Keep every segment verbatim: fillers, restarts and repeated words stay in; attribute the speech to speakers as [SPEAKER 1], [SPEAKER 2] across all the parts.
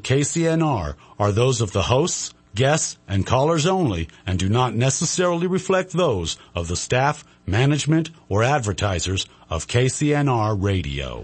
[SPEAKER 1] K C N R are those of the hosts, guests, and callers only and do not necessarily reflect those of the staff, management, or advertisers of K C N R Radio.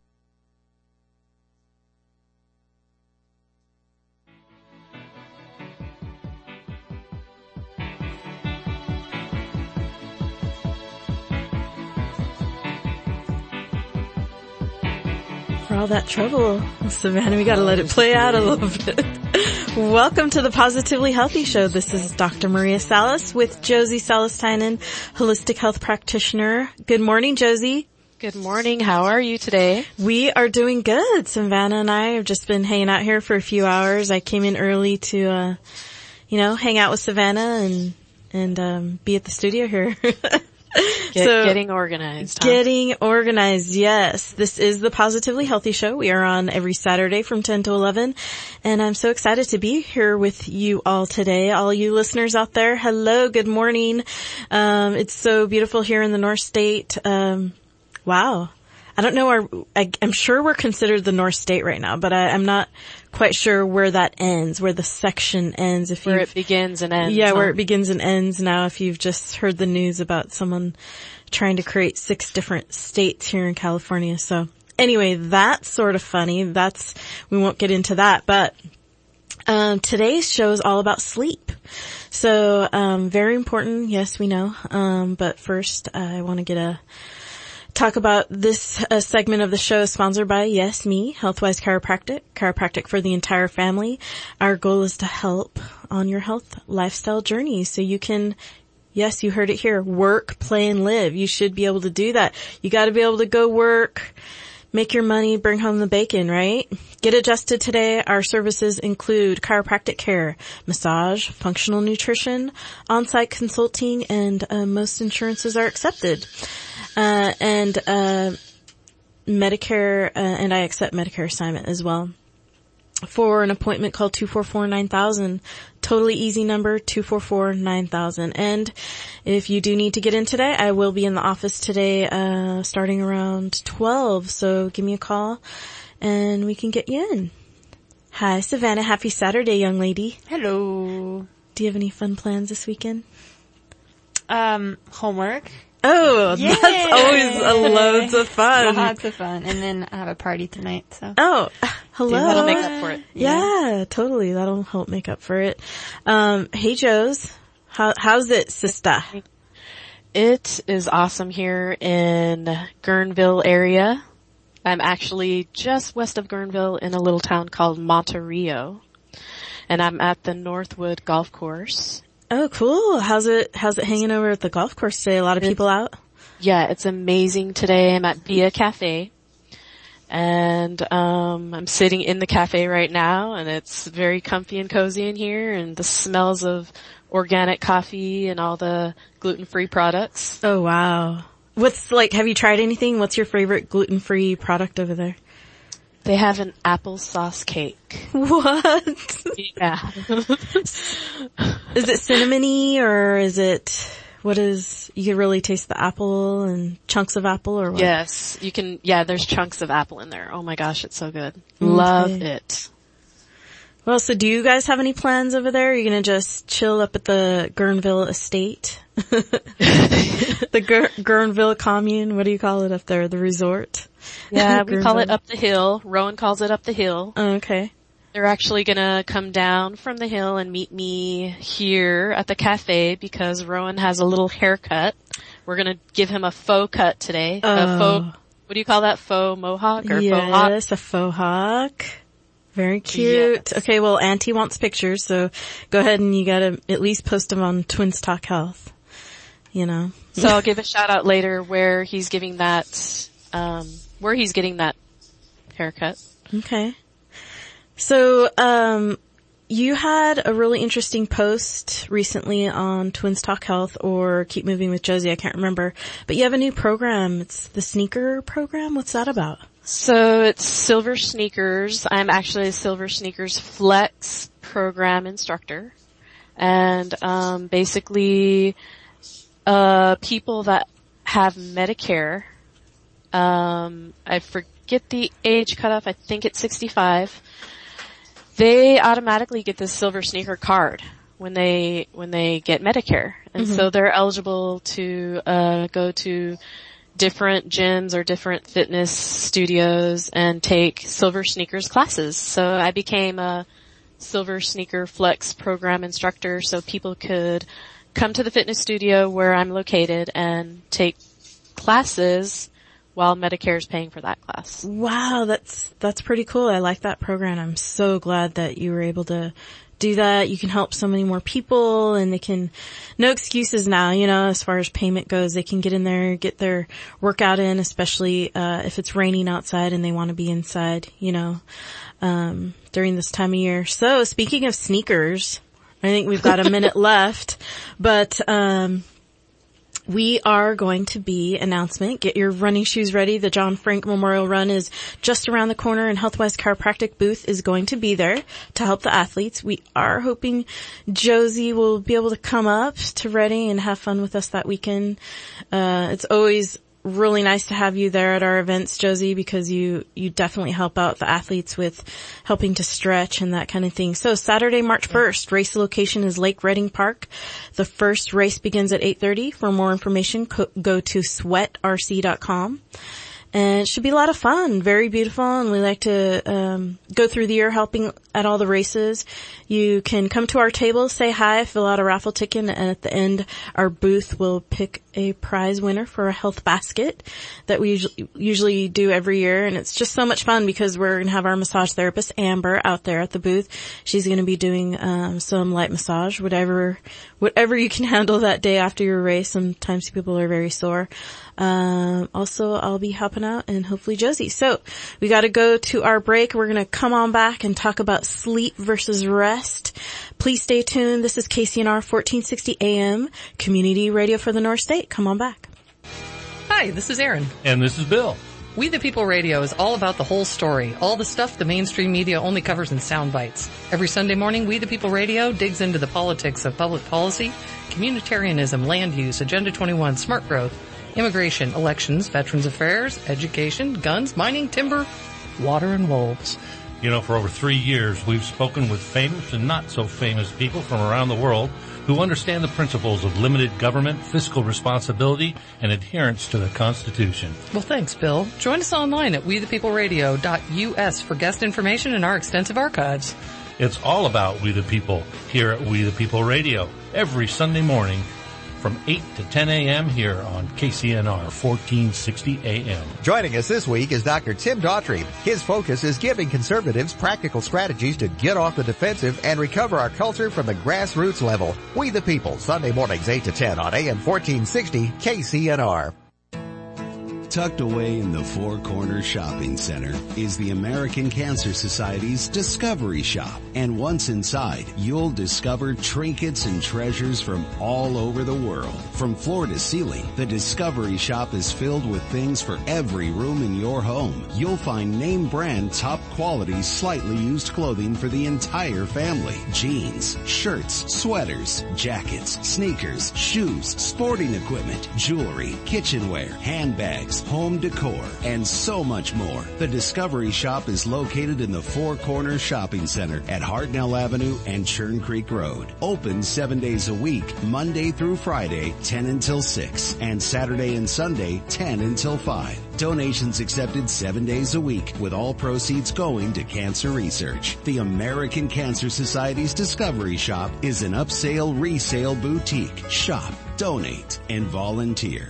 [SPEAKER 2] For all that trouble, Savannah, we gotta let it play out a little bit. Welcome to the Positively Healthy Show. This is Doctor Maria Salas with Josie Salas-Tynan, holistic health practitioner. Good morning, Josie.
[SPEAKER 3] Good morning. How are you today?
[SPEAKER 2] We are doing good. Savannah and I have just been hanging out here for a few hours. I came in early to, uh, you know, hang out with Savannah and, and, um, be at the studio here.
[SPEAKER 3] Get,
[SPEAKER 2] so,
[SPEAKER 3] getting organized. Huh?
[SPEAKER 2] Getting organized, yes. This is the Positively Healthy Show. We are on every Saturday from ten to eleven. And I'm so excited to be here with you all today. All you listeners out there, hello, good morning. Um, it's so beautiful here in the North State. Um, wow. I don't know, our, I, I'm sure we're considered the North State right now, but I, I'm not quite sure where that ends, where the section ends. If
[SPEAKER 3] Where it begins and ends.
[SPEAKER 2] Yeah,
[SPEAKER 3] huh?
[SPEAKER 2] where it begins and ends now. If you've just heard the news about someone trying to create six different states here in California. So anyway, that's sort of funny. That's, we won't get into that, but um today's show is all about sleep. So um very important, yes, we know. Um but first uh, I want to get a talk about this uh, segment of the show sponsored by, yes, me, Healthwise Chiropractic, chiropractic for the entire family. Our goal is to help on your health lifestyle journey so you can, yes, you heard it here, work, play, and live. You should be able to do that. You got to be able to go work, make your money, bring home the bacon, right? Get adjusted today. Our services include chiropractic care, massage, functional nutrition, on-site consulting, and uh, most insurances are accepted. Uh, and, uh, Medicare, uh, and I accept Medicare assignment as well. For an appointment, call two four four, nine thousand. Totally easy number, two four four, nine thousand. And if you do need to get in today, I will be in the office today, uh, starting around twelve. So give me a call and we can get you in. Hi, Savannah. Happy Saturday, young lady.
[SPEAKER 4] Hello.
[SPEAKER 2] Do you have any fun plans this weekend?
[SPEAKER 4] Um, homework.
[SPEAKER 2] Oh,
[SPEAKER 4] Yay!
[SPEAKER 2] That's always a loads of fun.
[SPEAKER 4] Lots of fun. And then I have a party tonight, so.
[SPEAKER 2] Oh, hello.
[SPEAKER 3] That'll make up for it.
[SPEAKER 2] Yeah, yeah, totally. That'll help make up for it. Um, hey, Joes. How, how's it, sister?
[SPEAKER 3] It is awesome here in Guerneville area. I'm actually just west of Guerneville in a little town called Monterrio. And I'm at the Northwood Golf Course.
[SPEAKER 2] Oh, cool. How's it, how's it hanging over at the golf course today? A lot of
[SPEAKER 3] it's,
[SPEAKER 2] people out?
[SPEAKER 3] Yeah, it's amazing today. I'm at Bia Cafe. And, um, I'm sitting in the cafe right now and it's very comfy and cozy in here and the smells of organic coffee and all the gluten-free products.
[SPEAKER 2] Oh, wow. What's like, have you tried anything? What's your favorite gluten-free product over there?
[SPEAKER 3] They have an applesauce cake.
[SPEAKER 2] What?
[SPEAKER 3] Yeah.
[SPEAKER 2] Is it cinnamony or is it, what is, you can really taste the apple and chunks of apple or what?
[SPEAKER 3] Yes, you can, yeah, there's chunks of apple in there. Oh my gosh, it's so good.
[SPEAKER 2] Okay.
[SPEAKER 3] Love it.
[SPEAKER 2] Well, so do you guys have any plans over there? Are you going to just chill up at the Guerneville estate? The Gur- Guerneville commune? What do you call it up there? The resort?
[SPEAKER 3] Yeah, we call it up the hill. Rowan calls it up the hill.
[SPEAKER 2] Oh, okay.
[SPEAKER 3] They're actually gonna come down from the hill and meet me here at the cafe because Rowan has a little haircut. We're gonna give him a faux cut today.
[SPEAKER 2] Oh.
[SPEAKER 3] A faux, what do you call that? Faux mohawk or
[SPEAKER 2] yes,
[SPEAKER 3] faux hawk?
[SPEAKER 2] Yes, a faux hawk. Very cute.
[SPEAKER 3] Yes.
[SPEAKER 2] Okay, well, Auntie wants pictures, so go ahead and you gotta at least post them on Twins Talk Health. You know.
[SPEAKER 3] So I'll give a shout out later where he's giving that, um, where he's getting that haircut.
[SPEAKER 2] Okay. So, um, you had a really interesting post recently on Twins Talk Health or Keep Moving with Josie, I can't remember. But you have a new program. It's the sneaker program. What's that about?
[SPEAKER 3] So it's Silver Sneakers. I'm actually a Silver Sneakers Flex program instructor. And, um, basically, uh, people that have Medicare, um, I forget the age cutoff. I think it's sixty-five. they automatically get this silver sneaker card when they when they get Medicare, and mm-hmm. so they're eligible to uh go to different gyms or different fitness studios and take Silver Sneakers classes. So I became a Silver Sneaker Flex program instructor, so people could come to the fitness studio where I'm located and take classes while Medicare is paying for that class.
[SPEAKER 2] Wow, that's that's pretty cool. I like that program. I'm so glad that you were able to do that. You can help so many more people, and they can, no excuses now, you know, as far as payment goes. They can get in there, get their workout in, especially, uh, if it's raining outside and they want to be inside, you know, um, during this time of year. So speaking of sneakers, I think we've got a minute left, but, um, we are going to be announcement. Get your running shoes ready. The John Frank Memorial Run is just around the corner, and Healthwise Chiropractic booth is going to be there to help the athletes. We are hoping Josie will be able to come up to Reading and have fun with us that weekend. Uh, it's always really nice to have you there at our events, Josie, because you, you definitely help out the athletes with helping to stretch and that kind of thing. So Saturday, March first, race location is Lake Reading Park. The first race begins at eight thirty. For more information, co- go to sweat r c dot com. And it should be a lot of fun, very beautiful, and we like to um go through the year helping at all the races. You can come to our table, say hi, fill out a raffle ticket, and at the end, our booth will pick a prize winner for a health basket that we usually, usually do every year. And it's just so much fun because we're going to have our massage therapist, Amber, out there at the booth. She's going to be doing um some light massage, whatever whatever you can handle that day after your race. Sometimes people are very sore. Um, also, I'll be helping out, and hopefully Josie. So we got to go to our break. We're going to come on back and talk about sleep versus rest. Please stay tuned. This is K C N R fourteen sixty A M, community radio for the North State. Come on back.
[SPEAKER 5] Hi, this is Erin.
[SPEAKER 6] And this is Bill.
[SPEAKER 5] We the People Radio is all about the whole story, all the stuff the mainstream media only covers in sound bites. Every Sunday morning, We the People Radio digs into the politics of public policy, communitarianism, land use, Agenda twenty-one, smart growth, immigration, elections, veterans affairs, education, guns, mining, timber, water, and wolves.
[SPEAKER 6] You know, for over three years, we've spoken with famous and not so famous people from around the world who understand the principles of limited government, fiscal responsibility, and adherence to the Constitution.
[SPEAKER 5] Well, thanks, Bill. Join us online at we the people radio dot u s for guest information and our extensive archives.
[SPEAKER 6] It's all about We the People here at We the People Radio every Sunday morning from eight to ten a m here on K C N R fourteen sixty A M.
[SPEAKER 7] Joining us this week is Doctor Tim Daughtry. His focus is giving conservatives practical strategies to get off the defensive and recover our culture from the grassroots level. We the People, Sunday mornings eight to ten on A M fourteen sixty K C N R.
[SPEAKER 8] Tucked away in the Four Corners Shopping Center is the American Cancer Society's Discovery Shop. And once inside, you'll discover trinkets and treasures from all over the world. From floor to ceiling, the Discovery Shop is filled with things for every room in your home. You'll find name brand, top quality, slightly used clothing for the entire family. Jeans, shirts, sweaters, jackets, sneakers, shoes, sporting equipment, jewelry, kitchenware, handbags, home decor, and so much more. The Discovery Shop is located in the Four Corners Shopping Center at Hartnell Avenue and Churn Creek Road. Open seven days a week, Monday through Friday, ten until six, and Saturday and Sunday, ten until five. Donations accepted seven days a week, with all proceeds going to cancer research. The American Cancer Society's Discovery Shop is an upsale resale boutique. Shop, donate, and volunteer.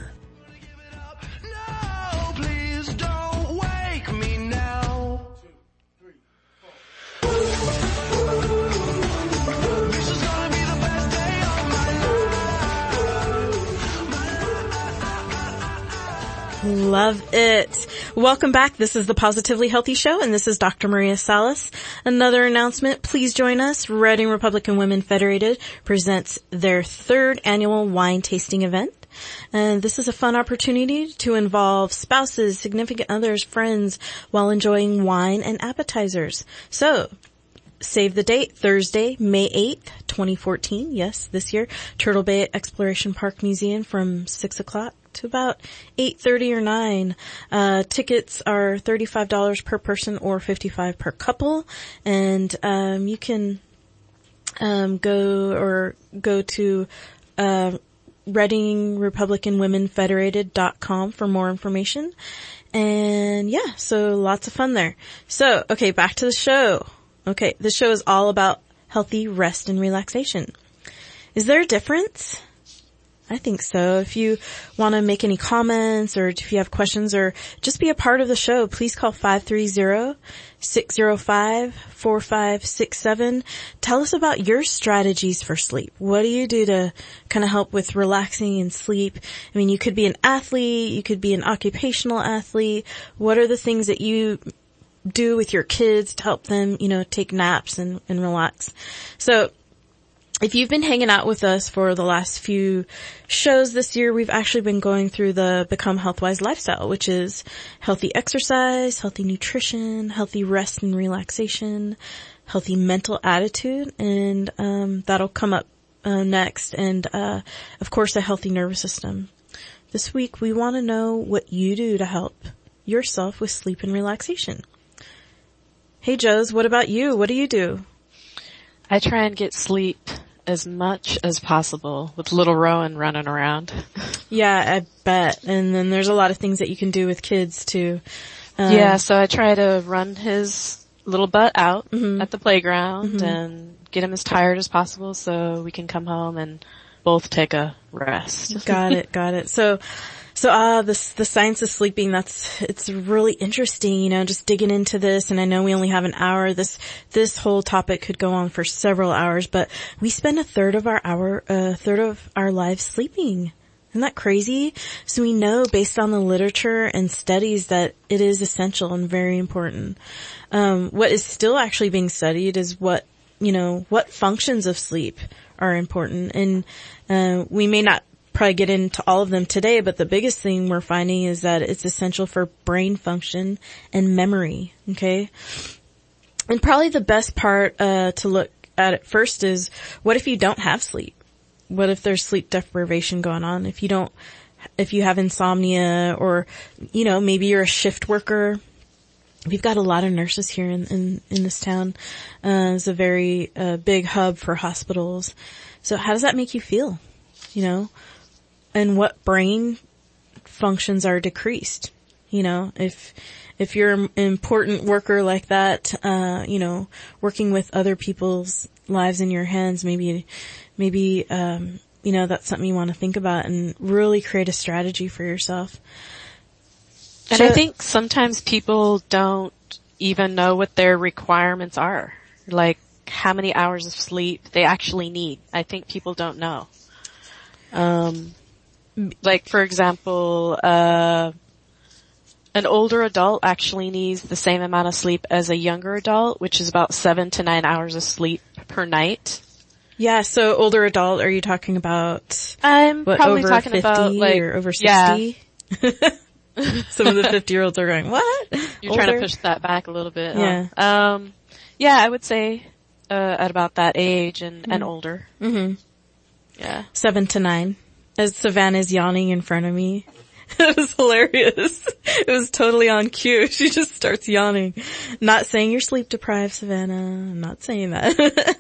[SPEAKER 2] Love it. Welcome back. This is the Positively Healthy Show, and this is Doctor Maria Salas. Another announcement. Please join us. Reading Republican Women Federated presents their third annual wine tasting event. And this is a fun opportunity to involve spouses, significant others, friends, while enjoying wine and appetizers. So, save the date, Thursday, May eighth, twenty fourteen. Yes, this year. Turtle Bay Exploration Park Museum from six o'clock to about eight thirty or nine. Uh, tickets are thirty-five dollars per person or fifty-five dollars per couple. And, um, you can, um, go or go to, uh, Reading Republican Women Federated dot com for more information. And yeah, so lots of fun there. So, okay, back to the show. Okay, the show is all about healthy rest and relaxation. Is there a difference? I think so. If you want to make any comments or if you have questions or just be a part of the show, please call five three zero, six zero five, four five six seven. Tell us about your strategies for sleep. What do you do to kind of help with relaxing and sleep? I mean, you could be an athlete, you could be an occupational athlete. What are the things that you do with your kids to help them, you know, take naps and, and relax? So, if you've been hanging out with us for the last few shows this year, we've actually been going through the Become Healthwise lifestyle, which is healthy exercise, healthy nutrition, healthy rest and relaxation, healthy mental attitude, and um that'll come up uh, next, and uh of course a healthy nervous system. This week we want to know what you do to help yourself with sleep and relaxation. Hey Joes, what about you? What do you do?
[SPEAKER 3] I try and get sleep as much as possible with little Rowan running around.
[SPEAKER 2] Yeah, I bet. And then there's a lot of things that you can do with kids too. Um,
[SPEAKER 3] yeah, so I try to run his little butt out
[SPEAKER 2] mm-hmm.
[SPEAKER 3] at the playground
[SPEAKER 2] mm-hmm.
[SPEAKER 3] and get him as tired as possible so we can come home and both take a rest.
[SPEAKER 2] Got it, got it. So, so, uh, the, the science of sleeping, that's, it's really interesting, you know, just digging into this. And I know we only have an hour. This, this whole topic could go on for several hours, but we spend a third of our hour, a third of our lives sleeping. Isn't that crazy? So we know based on the literature and studies that it is essential and very important. Um, what is still actually being studied is what, you know, what functions of sleep are important. And, uh, we may not probably get into all of them today, but the biggest thing we're finding is that it's essential for brain function and memory. Okay. And probably the best part, uh, to look at it first is what if you don't have sleep? What if there's sleep deprivation going on? If you don't, if you have insomnia or, you know, maybe you're a shift worker. We've got a lot of nurses here in, in, in this town. Uh, it's a very, uh, big hub for hospitals. So how does that make you feel? You know? And what brain functions are decreased? You know, if, if you're an important worker like that, uh, you know, working with other people's lives in your hands, maybe, maybe, um, you know, that's something you want to think about and really create a strategy for yourself.
[SPEAKER 3] And so, I think sometimes people don't even know what their requirements are. Like how many hours of sleep they actually need. I think people don't know. Um, Like, for example, uh, an older adult actually needs the same amount of sleep as a younger adult, which is about seven to nine hours of sleep per night.
[SPEAKER 2] Yeah, so older adult, are you talking about,
[SPEAKER 3] I'm
[SPEAKER 2] what,
[SPEAKER 3] probably
[SPEAKER 2] over
[SPEAKER 3] talking
[SPEAKER 2] fifty
[SPEAKER 3] about, like,
[SPEAKER 2] or over sixty?
[SPEAKER 3] Yeah.
[SPEAKER 2] Some of the fifty-year-olds are going, what?
[SPEAKER 3] You're
[SPEAKER 2] older?
[SPEAKER 3] trying to push that back a little bit.
[SPEAKER 2] Yeah.
[SPEAKER 3] Huh? Um, yeah, I would say, uh, at about that age and, mm-hmm. and older.
[SPEAKER 2] Mm-hmm.
[SPEAKER 3] Yeah.
[SPEAKER 2] Seven to nine. As Savannah's yawning in front of me. It was hilarious. It was totally on cue. She just starts yawning. Not saying you're sleep deprived, Savannah. I'm not saying that.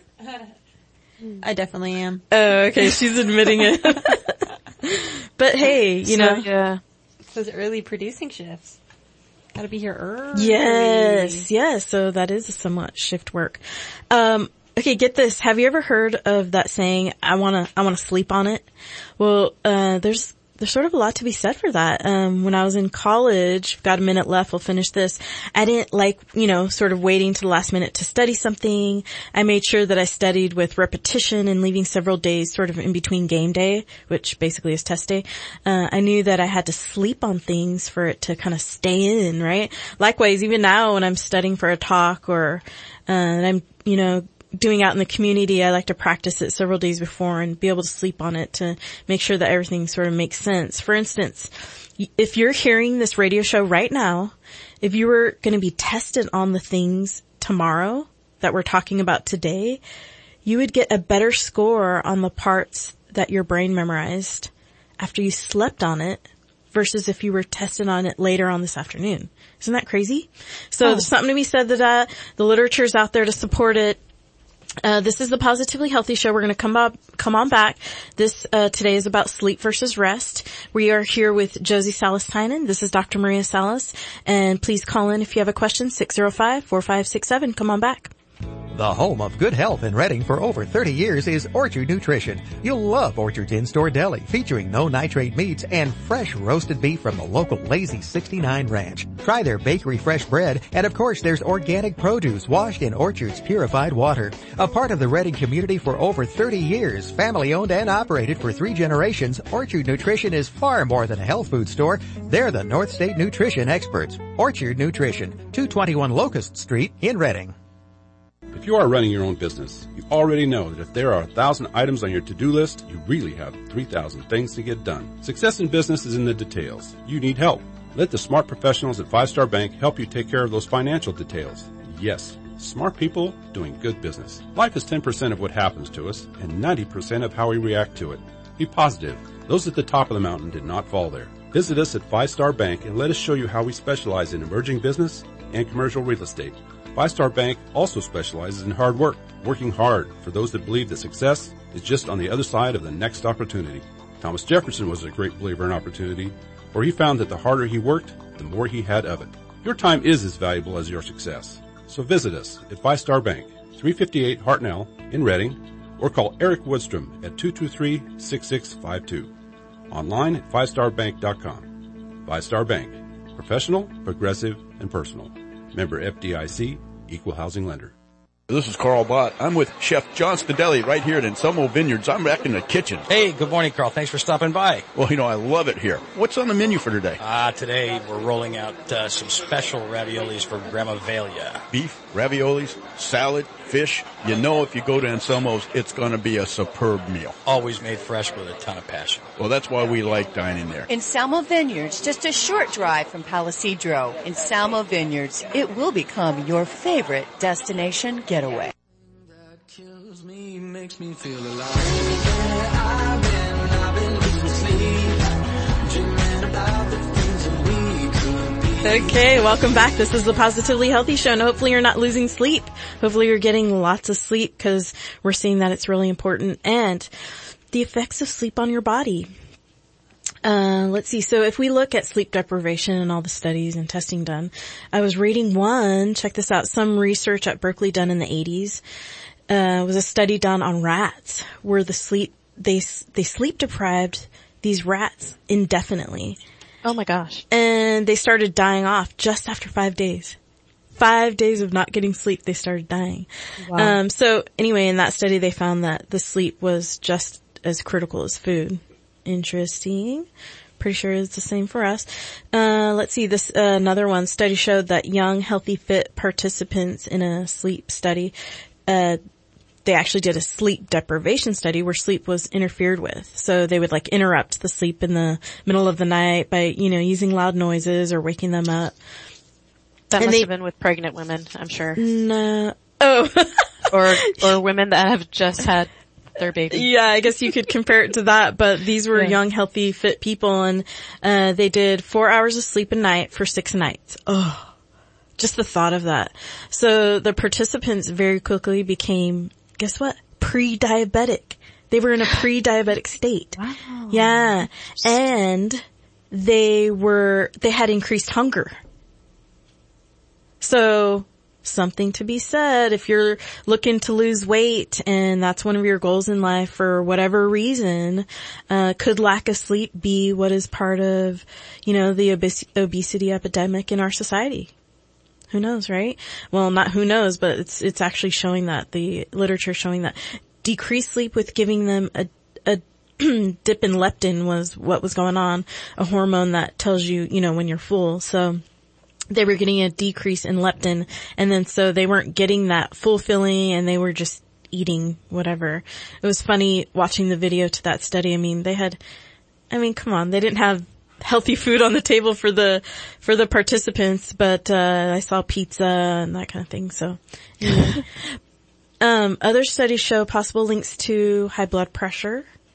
[SPEAKER 4] I definitely am.
[SPEAKER 2] Oh, okay. She's admitting it. But hey, you
[SPEAKER 3] so,
[SPEAKER 2] know.
[SPEAKER 3] Yeah.
[SPEAKER 4] It's those early producing shifts. Gotta be here early.
[SPEAKER 2] Yes, yes. So that is a somewhat shift work. Um, Okay, get this. Have you ever heard of that saying, I wanna, I wanna sleep on it? Well, uh, there's, there's sort of a lot to be said for that. Um, when I was in college, got a minute left, we'll finish this. I didn't like, you know, sort of waiting to the last minute to study something. I made sure that I studied with repetition and leaving several days sort of in between game day, which basically is test day. Uh, I knew that I had to sleep on things for it to kind of stay in, right? Likewise, even now when I'm studying for a talk or, uh, and I'm, you know, doing out in the community, I like to practice it several days before and be able to sleep on it to make sure that everything sort of makes sense. For instance, if you're hearing this radio show right now, if you were going to be tested on the things tomorrow that we're talking about today, you would get a better score on the parts that your brain memorized after you slept on it versus if you were tested on it later on this afternoon. Isn't that crazy? So oh. there's something to be said that uh, the literature's out there to support it. Uh, this is the Positively Healthy Show. We're going to come up, come on back. This, uh, today is about sleep versus rest. We are here with Josie Salas-Tynan. This is Doctor Maria Salas. And please call in if you have a question, six oh five, four five six seven. Come on back.
[SPEAKER 7] The home of good health in Reading for over thirty years is Orchard Nutrition. You'll love Orchard's in-store deli featuring no nitrate meats and fresh roasted beef from the local Lazy sixty-nine Ranch. Try their bakery fresh bread, and of course there's organic produce washed in Orchard's purified water. A part of the Reading community for over thirty years, family owned and operated for three generations, Orchard Nutrition is far more than a health food store. They're the North State Nutrition experts. Orchard Nutrition, two twenty-one Locust Street in Reading.
[SPEAKER 9] If you are running your own business, you already know that if there are a thousand items on your to-do list, you really have three thousand things to get done. Success in business is in the details. You need help. Let the smart professionals at Five Star Bank help you take care of those financial details. Yes, smart people doing good business. Life is ten percent of what happens to us and ninety percent of how we react to it. Be positive. Those at the top of the mountain did not fall there. Visit us at Five Star Bank and let us show you how we specialize in emerging business and commercial real estate. Five Star Bank also specializes in hard work, working hard for those that believe that success is just on the other side of the next opportunity. Thomas Jefferson was a great believer in opportunity, for he found that the harder he worked, the more he had of it. Your time is as valuable as your success. So visit us at Five Star Bank, three fifty-eight Hartnell in Reading, or call Eric Woodstrom at two two three, six six five two. Online at five star bank dot com. Five Star Bank. Professional, progressive, and personal. Member F D I C, Equal Housing Lender.
[SPEAKER 10] This is Carl Bott. I'm with Chef John Stadelli right here at Anselmo Vineyards. I'm back in the kitchen.
[SPEAKER 11] Hey, good morning, Carl. Thanks for stopping by.
[SPEAKER 10] Well, you know, I love it here. What's on the menu for today?
[SPEAKER 11] Ah, uh, today we're rolling out uh, some special raviolis from Grandma Velia.
[SPEAKER 10] Beef, raviolis, salad, fish. You know if you go to Anselmo's, it's going to be a superb meal.
[SPEAKER 11] Always made fresh with a ton of passion.
[SPEAKER 10] Well, that's why we like dining there.
[SPEAKER 12] Anselmo Vineyards, just a short drive from Palisadro. Anselmo Vineyards, it will become your favorite destination getaway.
[SPEAKER 13] That kills me, makes me feel alive. I've been, I've been losing sleep, dreaming about the things that we could be.
[SPEAKER 2] Okay, welcome back. This is the Positively Healthy Show, and hopefully you're not losing sleep. Hopefully you're getting lots of sleep, because we're seeing that it's really important. And the effects of sleep on your body. Uh, let's see. So if we look at sleep deprivation and all the studies and testing done, I was reading one, check this out, some research at Berkeley done in the eighties, uh, was a study done on rats where the sleep, they, they sleep deprived these rats indefinitely.
[SPEAKER 3] Oh my gosh.
[SPEAKER 2] And they started dying off just after five days. Five days of not getting sleep, they started dying. Wow. Um, so anyway, in that study, they found that the sleep was just as critical as food. Interesting. Pretty sure it's the same for us. Uh, let's see. This, uh, another one study showed that young, healthy, fit participants in a sleep study, uh, they actually did a sleep deprivation study where sleep was interfered with. So they would like interrupt the sleep in the middle of the night by, you know, using loud noises or waking them up.
[SPEAKER 3] That
[SPEAKER 2] and
[SPEAKER 3] must
[SPEAKER 2] they,
[SPEAKER 3] have been with pregnant women, I'm sure.
[SPEAKER 2] No. Oh.
[SPEAKER 3] or, or women that have just had their baby.
[SPEAKER 2] Yeah, I guess you could compare it to that, but these were yeah. young, healthy, fit people, and uh they did four hours of sleep a night for six nights. Oh, just the thought of that. So the participants very quickly became, guess what? Pre-diabetic. They were in a pre-diabetic state.
[SPEAKER 3] Wow.
[SPEAKER 2] Yeah. And they were, they had increased hunger. So, something to be said if you're looking to lose weight and that's one of your goals in life for whatever reason. Uh, could lack of sleep be what is part of, you know, the obes- obesity epidemic in our society? Who knows, right? Well, not who knows, but it's, it's actually showing that, the literature showing that decreased sleep with giving them a, a dip in leptin was what was going on, a hormone that tells you, you know, when you're full. So, they were getting a decrease in leptin, and then so they weren't getting that full filling, and they were just eating whatever. It was funny watching the video to that study. I mean, they had, I mean, come on, they didn't have healthy food on the table for the, for the participants, but, uh, I saw pizza and that kind of thing, so. Yeah. um, other studies show possible links to high blood pressure,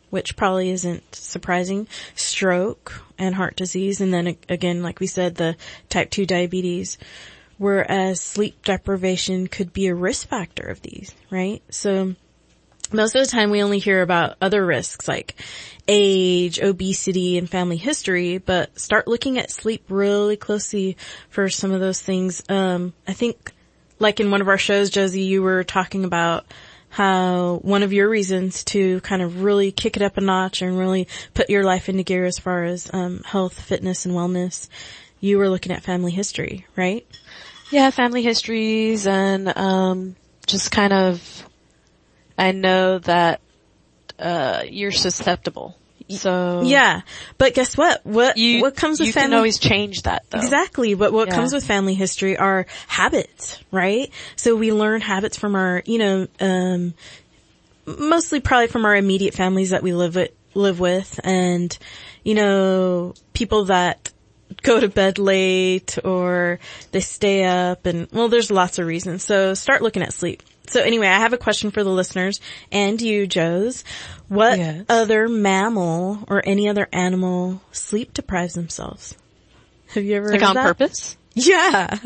[SPEAKER 2] which probably isn't surprising, stroke and heart disease, and then again, like we said, the type two diabetes, whereas sleep deprivation could be a risk factor of these, right? So most of the time we only hear about other risks like age, obesity, and family history, but start looking at sleep really closely for some of those things. Um, I think like in one of our shows, Josie, you were talking about how one of your reasons to kind of really kick it up a notch and really put your life into gear as far as um, health, fitness, and wellness, you were looking at family history, right?
[SPEAKER 3] Yeah, family histories and um just kind of, I know that uh you're susceptible. So
[SPEAKER 2] yeah, but guess what? What
[SPEAKER 3] you,
[SPEAKER 2] what comes with
[SPEAKER 3] you
[SPEAKER 2] family?
[SPEAKER 3] You can always change that, though.
[SPEAKER 2] Exactly, but what
[SPEAKER 3] yeah.
[SPEAKER 2] comes with family history are habits, right? So we learn habits from our, you know, um mostly probably from our immediate families that we live with, live with, and you know, people that go to bed late or they stay up, and well, there's lots of reasons. So start looking at sleep. So anyway, I have a question for the listeners and you, Joes. What
[SPEAKER 3] yes.
[SPEAKER 2] other mammal or any other animal sleep deprives themselves? Have you ever
[SPEAKER 3] like
[SPEAKER 2] heard
[SPEAKER 3] on
[SPEAKER 2] that?
[SPEAKER 3] purpose?
[SPEAKER 2] Yeah.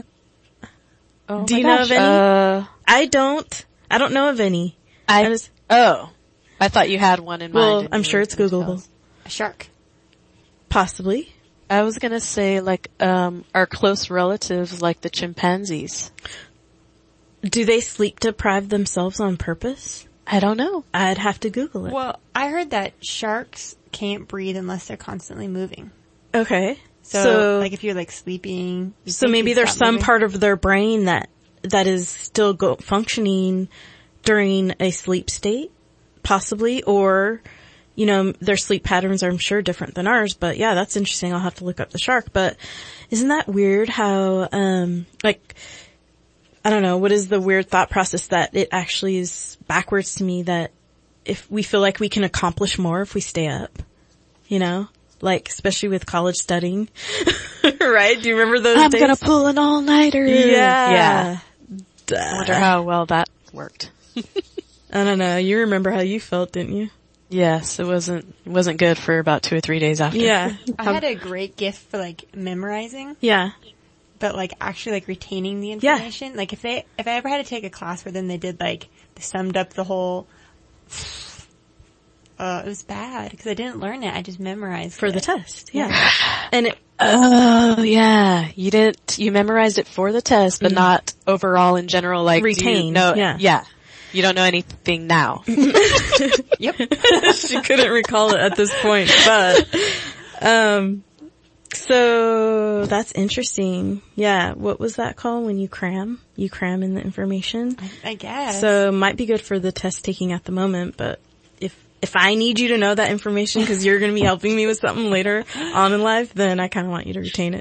[SPEAKER 3] Oh
[SPEAKER 2] Do
[SPEAKER 3] my
[SPEAKER 2] you
[SPEAKER 3] gosh.
[SPEAKER 2] know of any?
[SPEAKER 3] Uh,
[SPEAKER 2] I don't. I don't know of any.
[SPEAKER 3] I,
[SPEAKER 2] I just,
[SPEAKER 3] oh, I thought you had one in
[SPEAKER 2] well,
[SPEAKER 3] mind.
[SPEAKER 2] I'm sure it's Googleable.
[SPEAKER 4] A shark.
[SPEAKER 2] Possibly.
[SPEAKER 3] I was gonna say like um our close relatives, like the chimpanzees.
[SPEAKER 2] Do they sleep deprive themselves on purpose?
[SPEAKER 3] I don't know.
[SPEAKER 2] I'd have to Google it.
[SPEAKER 4] Well, I heard that sharks can't breathe unless they're constantly moving.
[SPEAKER 2] Okay.
[SPEAKER 4] So,
[SPEAKER 2] So,
[SPEAKER 4] like if you're like sleeping. you
[SPEAKER 2] so
[SPEAKER 4] think
[SPEAKER 2] maybe
[SPEAKER 4] you'd
[SPEAKER 2] there's
[SPEAKER 4] stop
[SPEAKER 2] some
[SPEAKER 4] moving.
[SPEAKER 2] part of their brain that, that is still go, functioning during a sleep state, possibly, or, you know, their sleep patterns are, I'm sure, different than ours, but yeah, that's interesting. I'll have to look up the shark, but isn't that weird how, um, like, I don't know, what is the weird thought process that it actually is backwards to me that if we feel like we can accomplish more if we stay up, you know, like especially with college studying, right? Do you remember those
[SPEAKER 3] I'm
[SPEAKER 2] days?
[SPEAKER 3] gonna pull an all-nighter.
[SPEAKER 2] Yeah.
[SPEAKER 3] Yeah. I wonder how well that worked.
[SPEAKER 2] I don't know. You remember how you felt, didn't you?
[SPEAKER 3] Yes, it wasn't, it wasn't good for about two or three days after.
[SPEAKER 2] Yeah.
[SPEAKER 4] I had a great gift for like memorizing.
[SPEAKER 2] Yeah.
[SPEAKER 4] But like actually like retaining the information. Yeah. Like if they, if I ever had to take a class where then they did like, they summed up the whole, uh, it was bad because I didn't learn it. I just memorized
[SPEAKER 2] for
[SPEAKER 4] it.
[SPEAKER 2] the test. Yeah. And it,
[SPEAKER 3] oh yeah, you didn't, you memorized it for the test, but mm-hmm. not overall in general, like
[SPEAKER 2] retained.
[SPEAKER 3] No,
[SPEAKER 2] yeah.
[SPEAKER 3] Yeah. You don't know anything now.
[SPEAKER 2] Yep. She couldn't recall it at this point, but, um, so that's interesting. Yeah. What was that called when you cram? You cram in the information?
[SPEAKER 4] I, I guess.
[SPEAKER 2] So it might be good for the test taking at the moment, but if, if I need you to know that information because you're going to be helping me with something later on in life, then I kind of want you to retain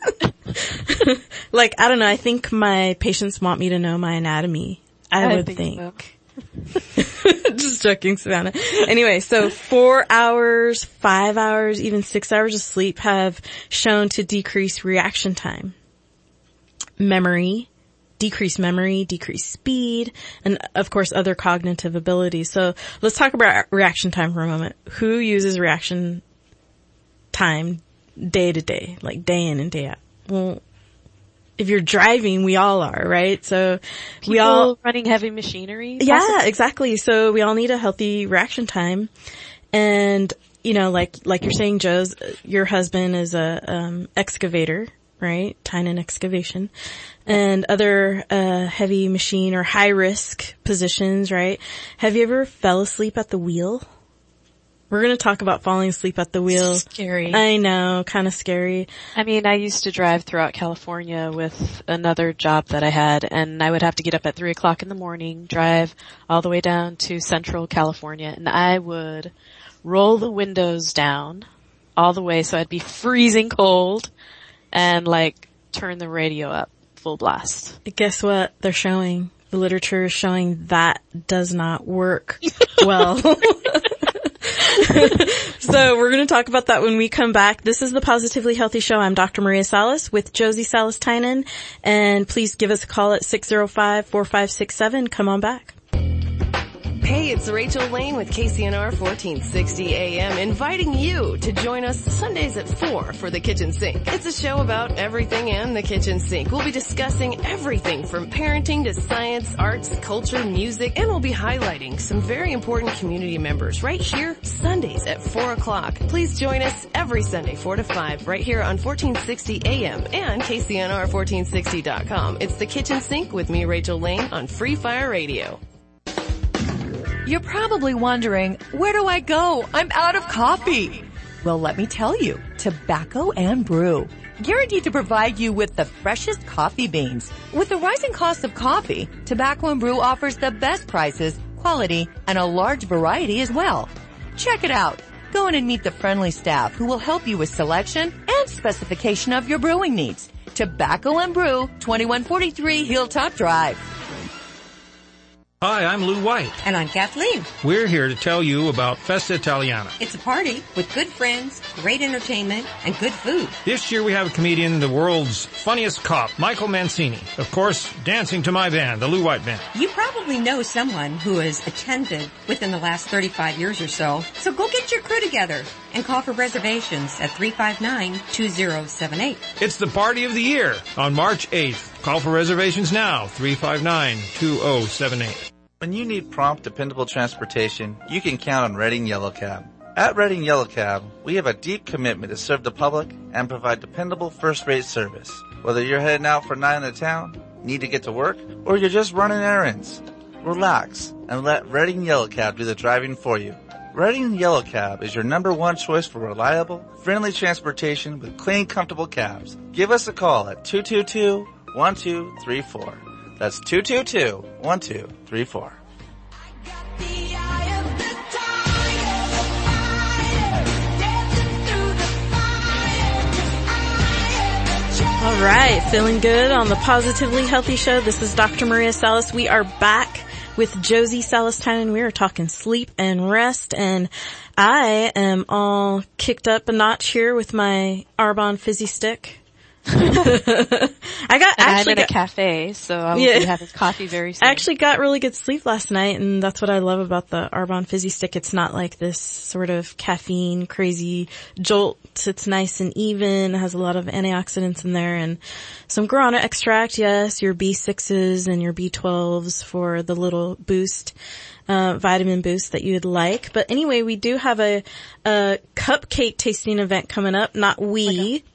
[SPEAKER 2] it. Like, I don't know. I think my patients want me to know my anatomy. I, I would think. think. Just joking, Savannah. Anyway, so four hours, five hours, even six hours of sleep have shown to decrease reaction time, memory, decrease memory, decrease speed, and of course other cognitive abilities. So let's talk about reaction time for a moment. Who uses reaction time day to day, like day in and day out? Well, if you're driving, we all are, right? So
[SPEAKER 3] People
[SPEAKER 2] we all
[SPEAKER 3] running heavy machinery.
[SPEAKER 2] Yeah,
[SPEAKER 3] possibly?
[SPEAKER 2] exactly. So we all need a healthy reaction time. And, you know, like, like you're saying, Joe's, your husband is a, um, excavator, right? Tynan Excavation and other, uh, heavy machine or high risk positions, right? Have you ever fell asleep at the wheel? We're going to talk about falling asleep at the wheel.
[SPEAKER 3] Scary.
[SPEAKER 2] I know, kind of scary.
[SPEAKER 3] I mean, I used to drive throughout California with another job that I had, and I would have to get up at three o'clock in the morning, drive all the way down to Central California, and I would roll the windows down all the way so I'd be freezing cold and like turn the radio up full blast.
[SPEAKER 2] Guess what they're showing? The literature is showing that does not work well. So we're going to talk about that when we come back. This is the Positively Healthy Show. I'm Doctor Maria Salas with Josie Salas Tynan, and please give us a call at six oh five, four five six seven. Come on back.
[SPEAKER 14] Hey, it's Rachel Lane with K C N R fourteen sixty A M, inviting you to join us Sundays at four for The Kitchen Sink. It's a show about everything and the kitchen sink. We'll be discussing everything from parenting to science, arts, culture, music, and we'll be highlighting some very important community members right here Sundays at four o'clock. Please join us every Sunday four to five right here on fourteen sixty A M and K C N R fourteen sixty dot com. It's The Kitchen Sink with me, Rachel Lane, on Free Fire Radio.
[SPEAKER 15] You're probably wondering, where do I go? I'm out of coffee. Well, let me tell you, Tobacco and Brew. Guaranteed to provide you with the freshest coffee beans. With the rising cost of coffee, Tobacco and Brew offers the best prices, quality, and a large variety as well. Check it out. Go in and meet the friendly staff who will help you with selection and specification of your brewing needs. Tobacco and Brew, twenty-one forty-three Hilltop Drive.
[SPEAKER 16] Hi, I'm Lou White.
[SPEAKER 17] And I'm Kathleen.
[SPEAKER 16] We're here to tell you about Festa Italiana.
[SPEAKER 17] It's a party with good friends, great entertainment, and good food.
[SPEAKER 16] This year we have a comedian, the world's funniest cop, Michael Mancini. Of course, dancing to my band, the Lou White Band.
[SPEAKER 17] You probably know someone who has attended within the last thirty-five years or so, so go get your crew together and call for reservations at three five nine, two zero seven eight.
[SPEAKER 16] It's the party of the year on March eighth. Call for reservations now, three five nine, two zero seven eight.
[SPEAKER 18] When you need prompt, dependable transportation, you can count on Reading Yellow Cab. At Reading Yellow Cab, we have a deep commitment to serve the public and provide dependable first-rate service. Whether you're heading out for a night in the town, need to get to work, or you're just running errands, relax and let Reading Yellow Cab do the driving for you. Reading Yellow Cab is your number one choice for reliable, friendly transportation with clean, comfortable cabs. Give us a call at two two two, one two three four. That's two two two, one two three four.
[SPEAKER 2] All right, feeling good on the Positively Healthy Show. This is Doctor Maria Salas. We are back with Josie Salas-Tynan, and we are talking sleep and rest, and I am all kicked up a notch here with my Arbonne Fizzy Stick. I got
[SPEAKER 3] and
[SPEAKER 2] actually
[SPEAKER 3] I'm in
[SPEAKER 2] got,
[SPEAKER 3] a cafe, so I will
[SPEAKER 2] yeah.
[SPEAKER 3] be having coffee very soon.
[SPEAKER 2] I actually got really good sleep last night, and that's what I love about the Arbonne Fizzy Stick. It's not like this sort of caffeine crazy jolt. It's nice and even. It has a lot of antioxidants in there and some guarana extract. Yes, your B sixes and your B twelves for the little boost, uh, vitamin boost that you'd like. But anyway, we do have a, a cupcake tasting event coming up. Not we.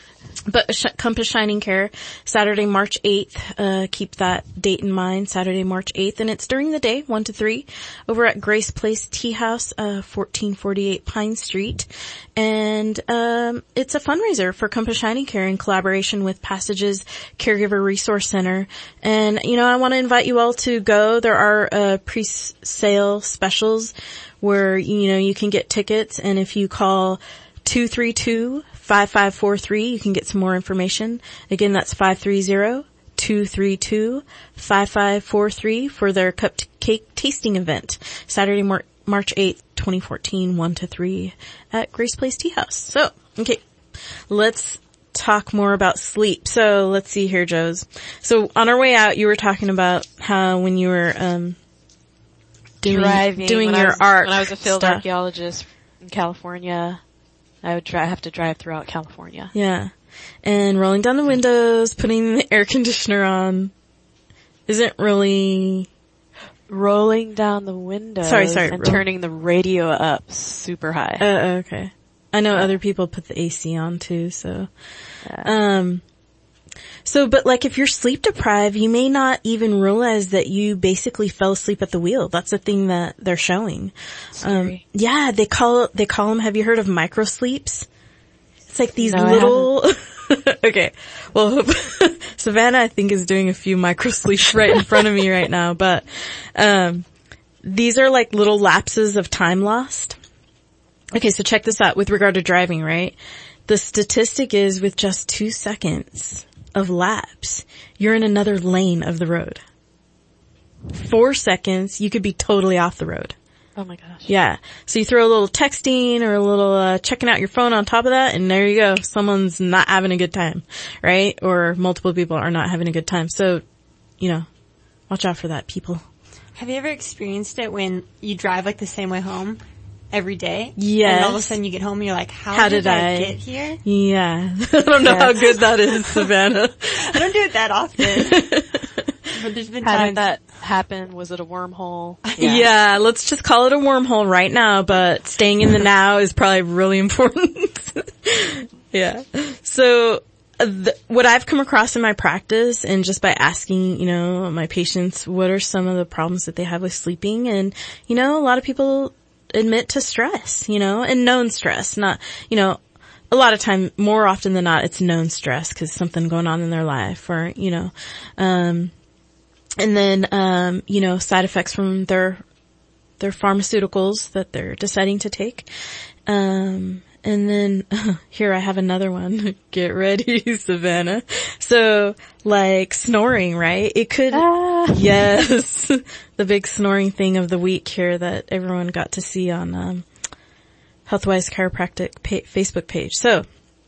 [SPEAKER 2] But Compass Shining Care, Saturday, March eighth, uh, keep that date in mind, Saturday, March eighth, and it's during the day, one to three, over at Grace Place Tea House, uh, fourteen forty-eight Pine Street, and, um, it's a fundraiser for Compass Shining Care in collaboration with Passages Caregiver Resource Center, and, you know, I want to invite you all to go. There are, uh, pre-sale specials where, you know, you can get tickets, and if you call two three two, five five four three, you can get some more information. Again, that's five three zero, two three two, five five four three for their cupcake tasting event, Saturday, Mar- March eighth, twenty fourteen, one to three at Grace Place Tea House. So, okay, let's talk more about sleep. So, let's see here, Joes. So, on our way out, you were talking about how when you were, um, doing,
[SPEAKER 3] Driving,
[SPEAKER 2] doing
[SPEAKER 3] when
[SPEAKER 2] your
[SPEAKER 3] I was,
[SPEAKER 2] arc
[SPEAKER 3] When I was a field
[SPEAKER 2] stuff.
[SPEAKER 3] archaeologist in California, I would dri- have to drive throughout California.
[SPEAKER 2] Yeah. And rolling down the windows, putting the air conditioner on isn't really...
[SPEAKER 3] Rolling down the windows
[SPEAKER 2] sorry, sorry,
[SPEAKER 3] and
[SPEAKER 2] roll.
[SPEAKER 3] turning the radio up super high.
[SPEAKER 2] Uh, okay. I know other people put the A C on too, so... Yeah. Um... So, but like if you're sleep deprived, you may not even realize that you basically fell asleep at the wheel. That's the thing that they're showing. Um, yeah, they call, they call them, have you heard of micro sleeps? It's like these
[SPEAKER 3] no,
[SPEAKER 2] little, okay. Well, Savannah, I think, is doing a few micro sleeps right in front of me right now, but, um, these are like little lapses of time lost. Okay, so check this out with regard to driving, right? The statistic is with just two seconds of lapse, you're in another lane of the road. Four seconds, you could be totally off the road.
[SPEAKER 3] Oh my gosh.
[SPEAKER 2] Yeah. So you throw a little texting or a little uh, checking out your phone on top of that, and there you go. Someone's not having a good time, right? Or multiple people are not having a good time. So, you know, watch out for that, people.
[SPEAKER 4] Have you ever experienced it when you drive like the same way home every day?
[SPEAKER 2] Yes.
[SPEAKER 4] And all of a sudden you get home and you're like, how,
[SPEAKER 2] How
[SPEAKER 4] did,
[SPEAKER 2] did
[SPEAKER 4] I,
[SPEAKER 2] I-
[SPEAKER 4] get here?
[SPEAKER 2] Yeah. I don't know how good that is, Savannah.
[SPEAKER 4] I don't do it that often. But there's been
[SPEAKER 3] How
[SPEAKER 4] times
[SPEAKER 3] did that happen? Was it a wormhole?
[SPEAKER 2] Yeah. let's just call it a wormhole right now, but staying in the now is probably really important. Yeah. So, uh, th- what I've come across in my practice and just by asking, you know, my patients, what are some of the problems that they have with sleeping? And, you know, a lot of people admit to stress, you know, and known stress, not, you know, a lot of time, more often than not, it's known stress because something going on in their life or, you know, um, and then, um, you know, side effects from their, their pharmaceuticals that they're deciding to take. Um, and then uh, here I have another one. Get ready, Savannah. So like snoring, right? It could, ah. yes, the big snoring thing of the week here that everyone got to see on, um, Healthwise Chiropractic pa- Facebook page. So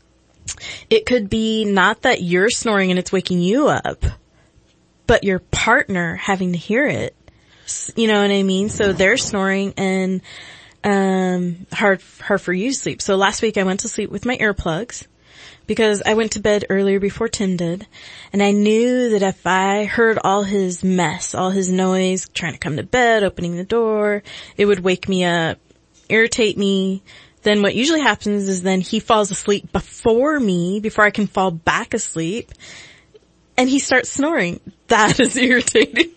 [SPEAKER 2] it could be not that you're snoring and it's waking you up, but your partner having to hear it. You know what I mean? So they're snoring and, um, hard, hard for you to sleep. So last week I went to sleep with my earplugs because I went to bed earlier before Tim did. And I knew that if I heard all his mess, all his noise, trying to come to bed, opening the door, it would wake me up, irritate me. Then what usually happens is then he falls asleep before me, before I can fall back asleep. And he starts snoring. That is irritating.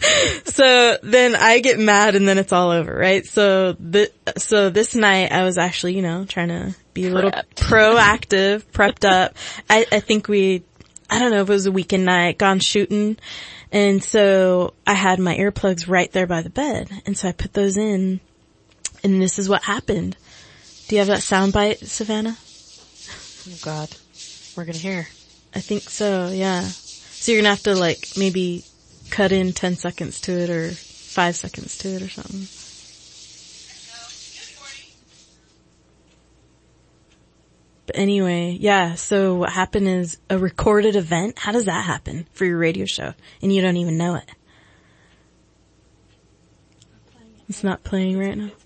[SPEAKER 2] So then I get mad and then it's all over, right? So the, so this night I was actually, you know, trying to be a little prepped. proactive, prepped up. I, I think we, I don't know if it was a weekend night, gone shooting. And so I had my earplugs right there by the bed. And so I put those in and this is what happened. Do you have that sound bite, Savannah?
[SPEAKER 3] Oh God. We're gonna hear.
[SPEAKER 2] I think so, yeah. So you're gonna have to like maybe cut in ten seconds to it or five seconds to it or something. But anyway, yeah, so what happened is a recorded event. How does that happen for your radio show? And you don't even know it. It's not playing right now?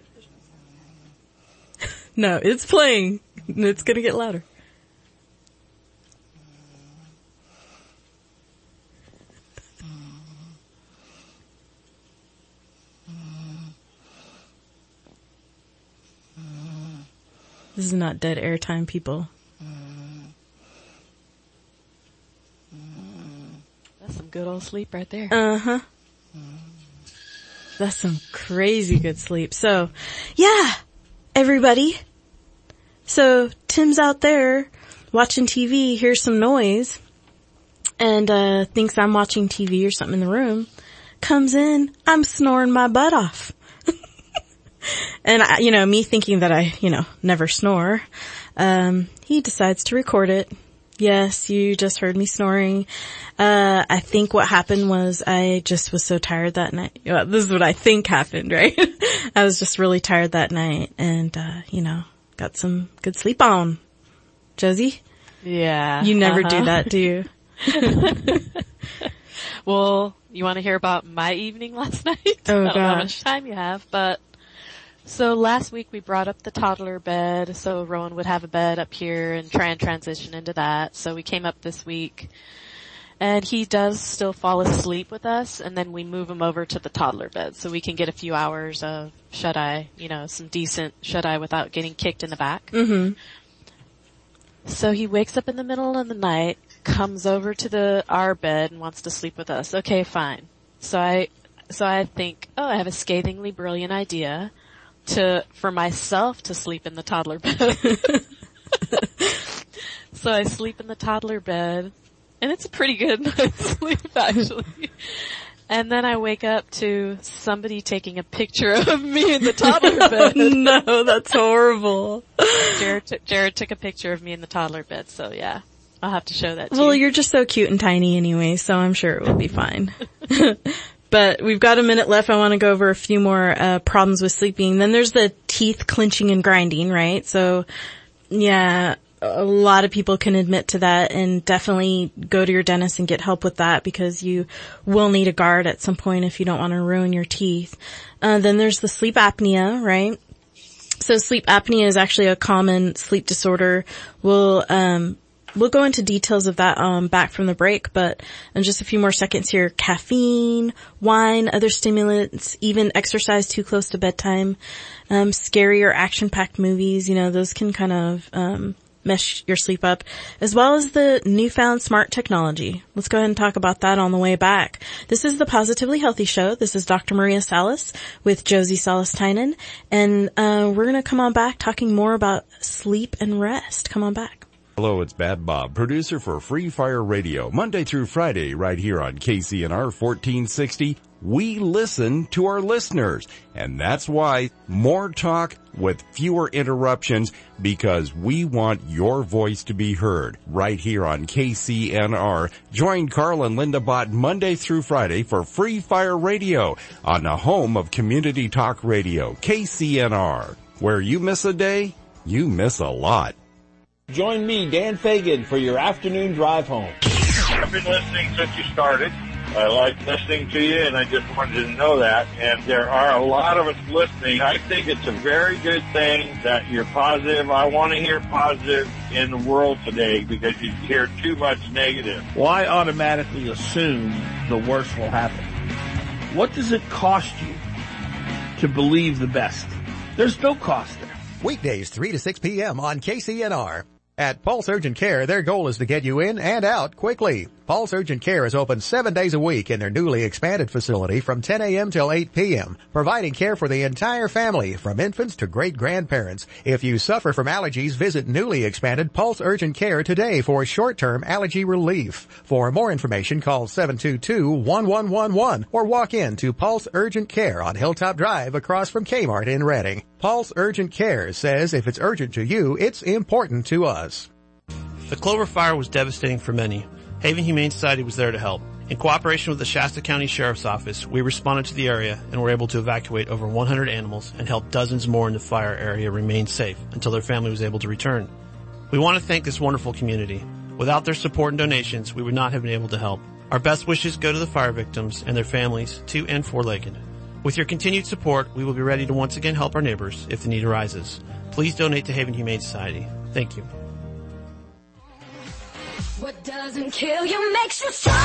[SPEAKER 2] No, it's playing. It's gonna get louder. This is not dead air time, people.
[SPEAKER 3] That's some good old sleep right there.
[SPEAKER 2] Uh-huh. That's some crazy good sleep. So, yeah, everybody. So, Tim's out there watching T V, hears some noise, and uh thinks I'm watching T V or something in the room. Comes in, I'm snoring my butt off. And, I, you know, me thinking that I, you know, never snore, um, he decides to record it. Yes, you just heard me snoring. Uh, I think what happened was I just was so tired that night. Well, this is what I think happened, right? I was just really tired that night and, uh, you know, got some good sleep on. Josie?
[SPEAKER 3] Yeah.
[SPEAKER 2] You never
[SPEAKER 3] uh-huh.
[SPEAKER 2] do that, do you?
[SPEAKER 3] Well, you want to hear about my evening last night?
[SPEAKER 2] Oh,
[SPEAKER 3] I don't know how
[SPEAKER 2] gosh.
[SPEAKER 3] much time you have, but so last week we brought up the toddler bed, so Rowan would have a bed up here and try and transition into that. So we came up this week and he does still fall asleep with us and then we move him over to the toddler bed so we can get a few hours of shut-eye, you know, some decent shut-eye without getting kicked in the back.
[SPEAKER 2] Mm-hmm.
[SPEAKER 3] So he wakes up in the middle of the night, comes over to the our bed and wants to sleep with us. Okay, fine. So I, so I think, oh, I have a scathingly brilliant idea to, for myself to sleep in the toddler bed. So I sleep in the toddler bed and it's a pretty good night's sleep actually. And then I wake up to somebody taking a picture of me in the toddler bed.
[SPEAKER 2] No, that's horrible.
[SPEAKER 3] Jared, t- Jared took a picture of me in the toddler bed, so yeah. I'll have to show that to
[SPEAKER 2] Well,
[SPEAKER 3] you.
[SPEAKER 2] you're just so cute and tiny anyway, so I'm sure it will be fine. But we've got a minute left. I want to go over a few more uh problems with sleeping. Then there's the teeth clenching and grinding, right? So, yeah, a lot of people can admit to that, and definitely go to your dentist and get help with that, because you will need a guard at some point if you don't want to ruin your teeth. Uh, then there's the sleep apnea, right? So sleep apnea is actually a common sleep disorder. We'll, um, we'll go into details of that, um, back from the break, but in just a few more seconds here, caffeine, wine, other stimulants, even exercise too close to bedtime, um, scary or action-packed movies, you know, those can kind of, um, mess your sleep up, as well as the newfound smart technology. Let's go ahead and talk about that on the way back. This is the Positively Healthy Show. This is Doctor Maria Salas with Josie Salas-Tynan, and uh we're going to come on back talking more about sleep and rest. Come on back.
[SPEAKER 19] Hello, it's Bad Bob, producer for Free Fire Radio, Monday through Friday, right here on K C N R fourteen sixty. We listen to our listeners, and that's why more talk with fewer interruptions, because we want your voice to be heard right here on K C N R. Join Carl and Linda Bott Monday through Friday for Free Fire Radio on the home of Community Talk Radio, K C N R. Where you miss a day, you miss a lot.
[SPEAKER 20] Join me, Dan Fagan, for your afternoon drive home.
[SPEAKER 21] I've been listening since you started. I like listening to you, and I just wanted you to know that. And there are a lot of us listening. I think it's a very good thing that you're positive. I want to hear positive in the world today, because you hear too much negative.
[SPEAKER 20] Well, I automatically assume the worst will happen. What does it cost you to believe the best? There's no cost there.
[SPEAKER 7] Weekdays three to six p.m. on K C N R. At Pulse Urgent Care, their goal is to get you in and out quickly. Pulse Urgent Care is open seven days a week in their newly expanded facility from ten a.m. till eight p.m., providing care for the entire family, from infants to great-grandparents. If you suffer from allergies, visit newly expanded Pulse Urgent Care today for short-term allergy relief. For more information, call seven two two, one one one one or walk in to Pulse Urgent Care on Hilltop Drive across from Kmart in Reading. Pulse Urgent Care says if it's urgent to you, it's important to us.
[SPEAKER 22] The Clover Fire was devastating for many. Haven Humane Society was there to help. In cooperation with the Shasta County Sheriff's Office, we responded to the area and were able to evacuate over one hundred animals and help dozens more in the fire area remain safe until their family was able to return. We want to thank this wonderful community. Without their support and donations, we would not have been able to help. Our best wishes go to the fire victims and their families, two and four-legged. With your continued support, we will be ready to once again help our neighbors if the need arises. Please donate to Haven Humane Society. Thank you.
[SPEAKER 2] What doesn't kill you makes you stronger.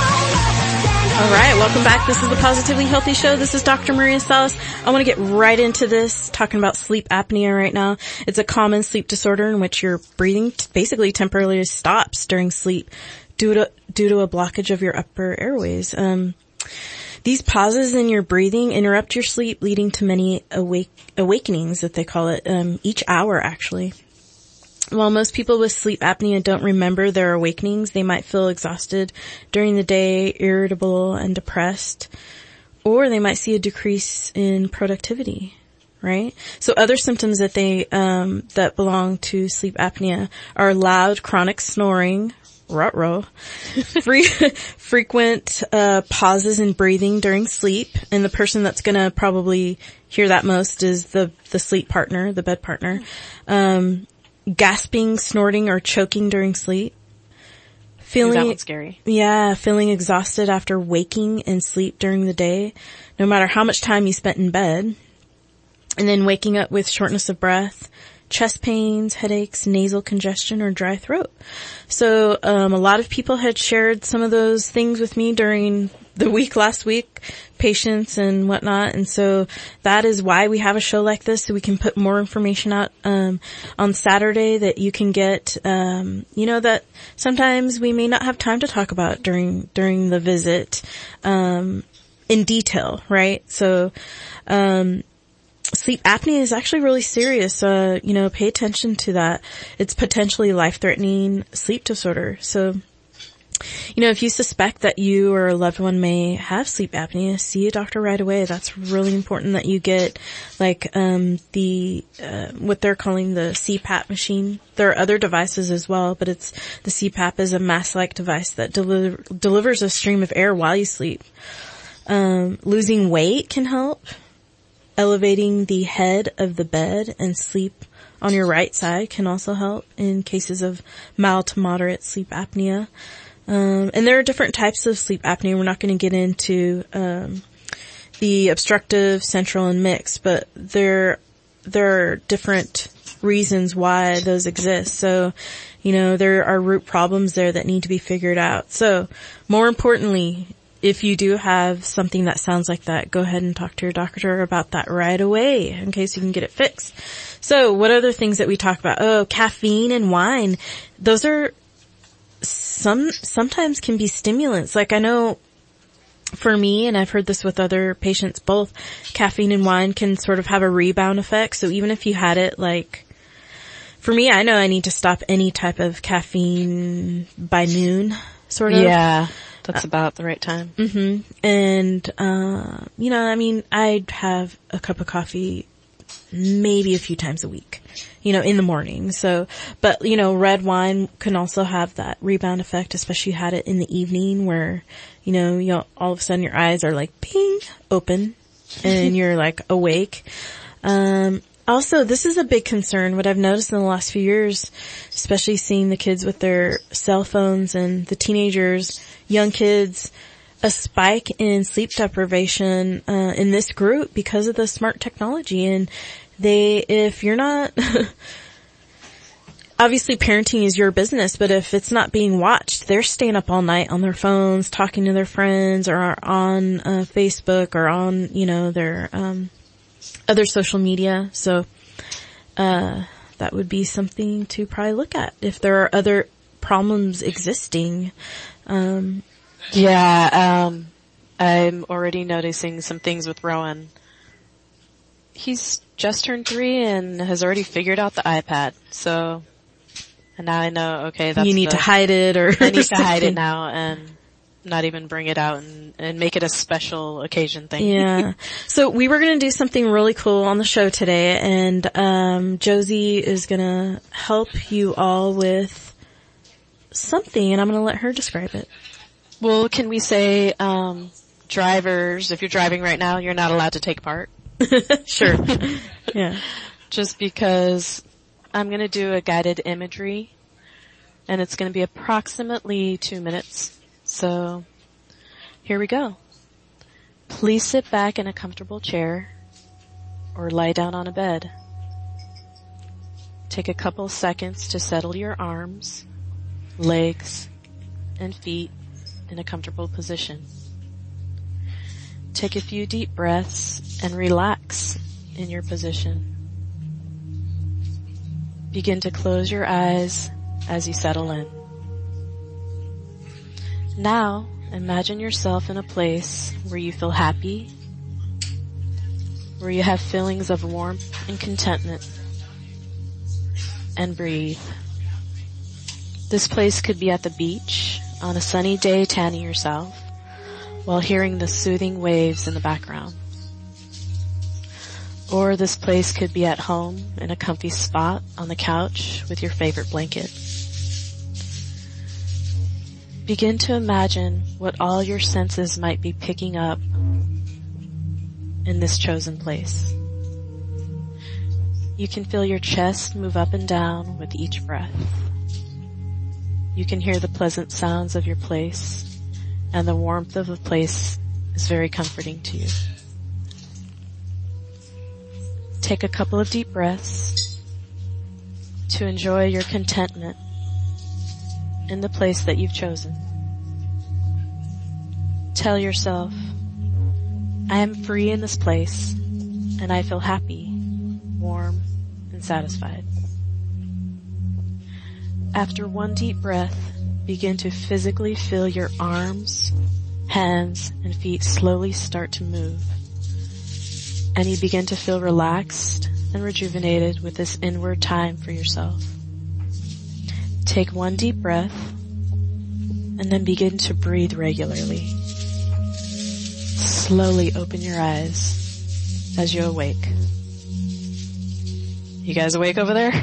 [SPEAKER 2] All right, welcome back. This is the Positively Healthy Show. This is Doctor Maria Salas. I want to get right into this, talking about sleep apnea right now. It's a common sleep disorder in which your breathing basically temporarily stops during sleep due to due to a blockage of your upper airways. Um, these pauses in your breathing interrupt your sleep, leading to many awake awakenings, that they call it, um, each hour actually. While most people with sleep apnea don't remember their awakenings, they might feel exhausted during the day, irritable and depressed, or they might see a decrease in productivity, right? So other symptoms that they, um, that belong to sleep apnea are loud chronic snoring, ruh-roh, free, frequent, uh, pauses in breathing during sleep, and the person that's gonna probably hear that most is the, the sleep partner, the bed partner, um, gasping, snorting, or choking during sleep. Feeling,
[SPEAKER 3] that one's scary.
[SPEAKER 2] Yeah, feeling exhausted after waking and sleep during the day, no matter how much time you spent in bed. And then waking up with shortness of breath, chest pains, headaches, nasal congestion, or dry throat. So, um, a lot of people had shared some of those things with me during the week last week, patients and whatnot. And so that is why we have a show like this, so we can put more information out, um, on Saturday that you can get, um, you know, that sometimes we may not have time to talk about during, during the visit, um, in detail, right? So, um, sleep apnea is actually really serious. Uh, you know, pay attention to that. It's potentially life-threatening sleep disorder. So, you know, if you suspect that you or a loved one may have sleep apnea, see a doctor right away. That's really important that you get, like, um, the, uh, what they're calling the C PAP machine. There are other devices as well, but it's, the C PAP is a mask-like device that deliver, delivers a stream of air while you sleep. Um, losing weight can help. Elevating the head of the bed and sleep on your right side can also help in cases of mild to moderate sleep apnea. Um, and there are different types of sleep apnea. We're not going to get into, um, the obstructive, central, and mixed, but there, there are different reasons why those exist. So, you know, there are root problems there that need to be figured out. So, more importantly, if you do have something that sounds like that, go ahead and talk to your doctor about that right away in case you can get it fixed. So, what other things that we talk about? Oh, caffeine and wine. Those are some, sometimes can be stimulants. Like I know for me, and I've heard this with other patients, both caffeine and wine can sort of have a rebound effect. So even if you had it, like, for me, I know I need to stop any type of caffeine by noon, sort of.
[SPEAKER 3] Yeah, that's uh, about the right time.
[SPEAKER 2] Mm-hmm. And, uh, you know, I mean, I'd have a cup of coffee maybe a few times a week, you know, in the morning. So, but, you know, red wine can also have that rebound effect, especially if you had it in the evening where, you know, you know, all of a sudden your eyes are like ping open and you're like awake. Um, also, this is a big concern. What I've noticed in the last few years, especially seeing the kids with their cell phones and the teenagers, young kids, a spike in sleep deprivation, uh, in this group because of the smart technology. And they, if you're not, obviously parenting is your business, but if it's not being watched, they're staying up all night on their phones, talking to their friends or on, uh, Facebook or on, you know, their, um, other social media. So, uh, that would be something to probably look at if there are other problems existing. Um,
[SPEAKER 3] Yeah, um, I'm already noticing some things with Rowan. He's just turned three and has already figured out the iPad, so, and now I know, okay, that's
[SPEAKER 2] you need
[SPEAKER 3] the,
[SPEAKER 2] to hide it or
[SPEAKER 3] I need
[SPEAKER 2] something.
[SPEAKER 3] to hide it now and not even bring it out and, and make it a special occasion thing.
[SPEAKER 2] Yeah. So we were going to do something really cool on the show today, and um Josie is going to help you all with something, and I'm going to let her describe it.
[SPEAKER 3] Well, can we say, um, drivers, if you're driving right now, you're not allowed to take part?
[SPEAKER 2] Sure. Yeah.
[SPEAKER 3] Just because I'm going to do a guided imagery, and it's going to be approximately two minutes. So, here we go. Please sit back in a comfortable chair, or lie down on a bed. Take a couple seconds to settle your arms, legs, and feet in a comfortable position. Take a few deep breaths and relax in your position. Begin to close your eyes as you settle in. Now, imagine yourself in a place where you feel happy, where you have feelings of warmth and contentment, and breathe. This place could be at the beach, on a sunny day tanning yourself, while hearing the soothing waves in the background. Or this place could be at home in a comfy spot on the couch with your favorite blanket. Begin to imagine what all your senses might be picking up in this chosen place. You can feel your chest move up and down with each breath. You can hear the pleasant sounds of your place, and the warmth of the place is very comforting to you. Take a couple of deep breaths to enjoy your contentment in the place that you've chosen. Tell yourself, I am free in this place, and I feel happy, warm, and satisfied. After one deep breath, begin to physically feel your arms, hands, and feet slowly start to move. And you begin to feel relaxed and rejuvenated with this inward time for yourself. Take one deep breath, and then begin to breathe regularly. Slowly open your eyes as you awake. You guys awake over there?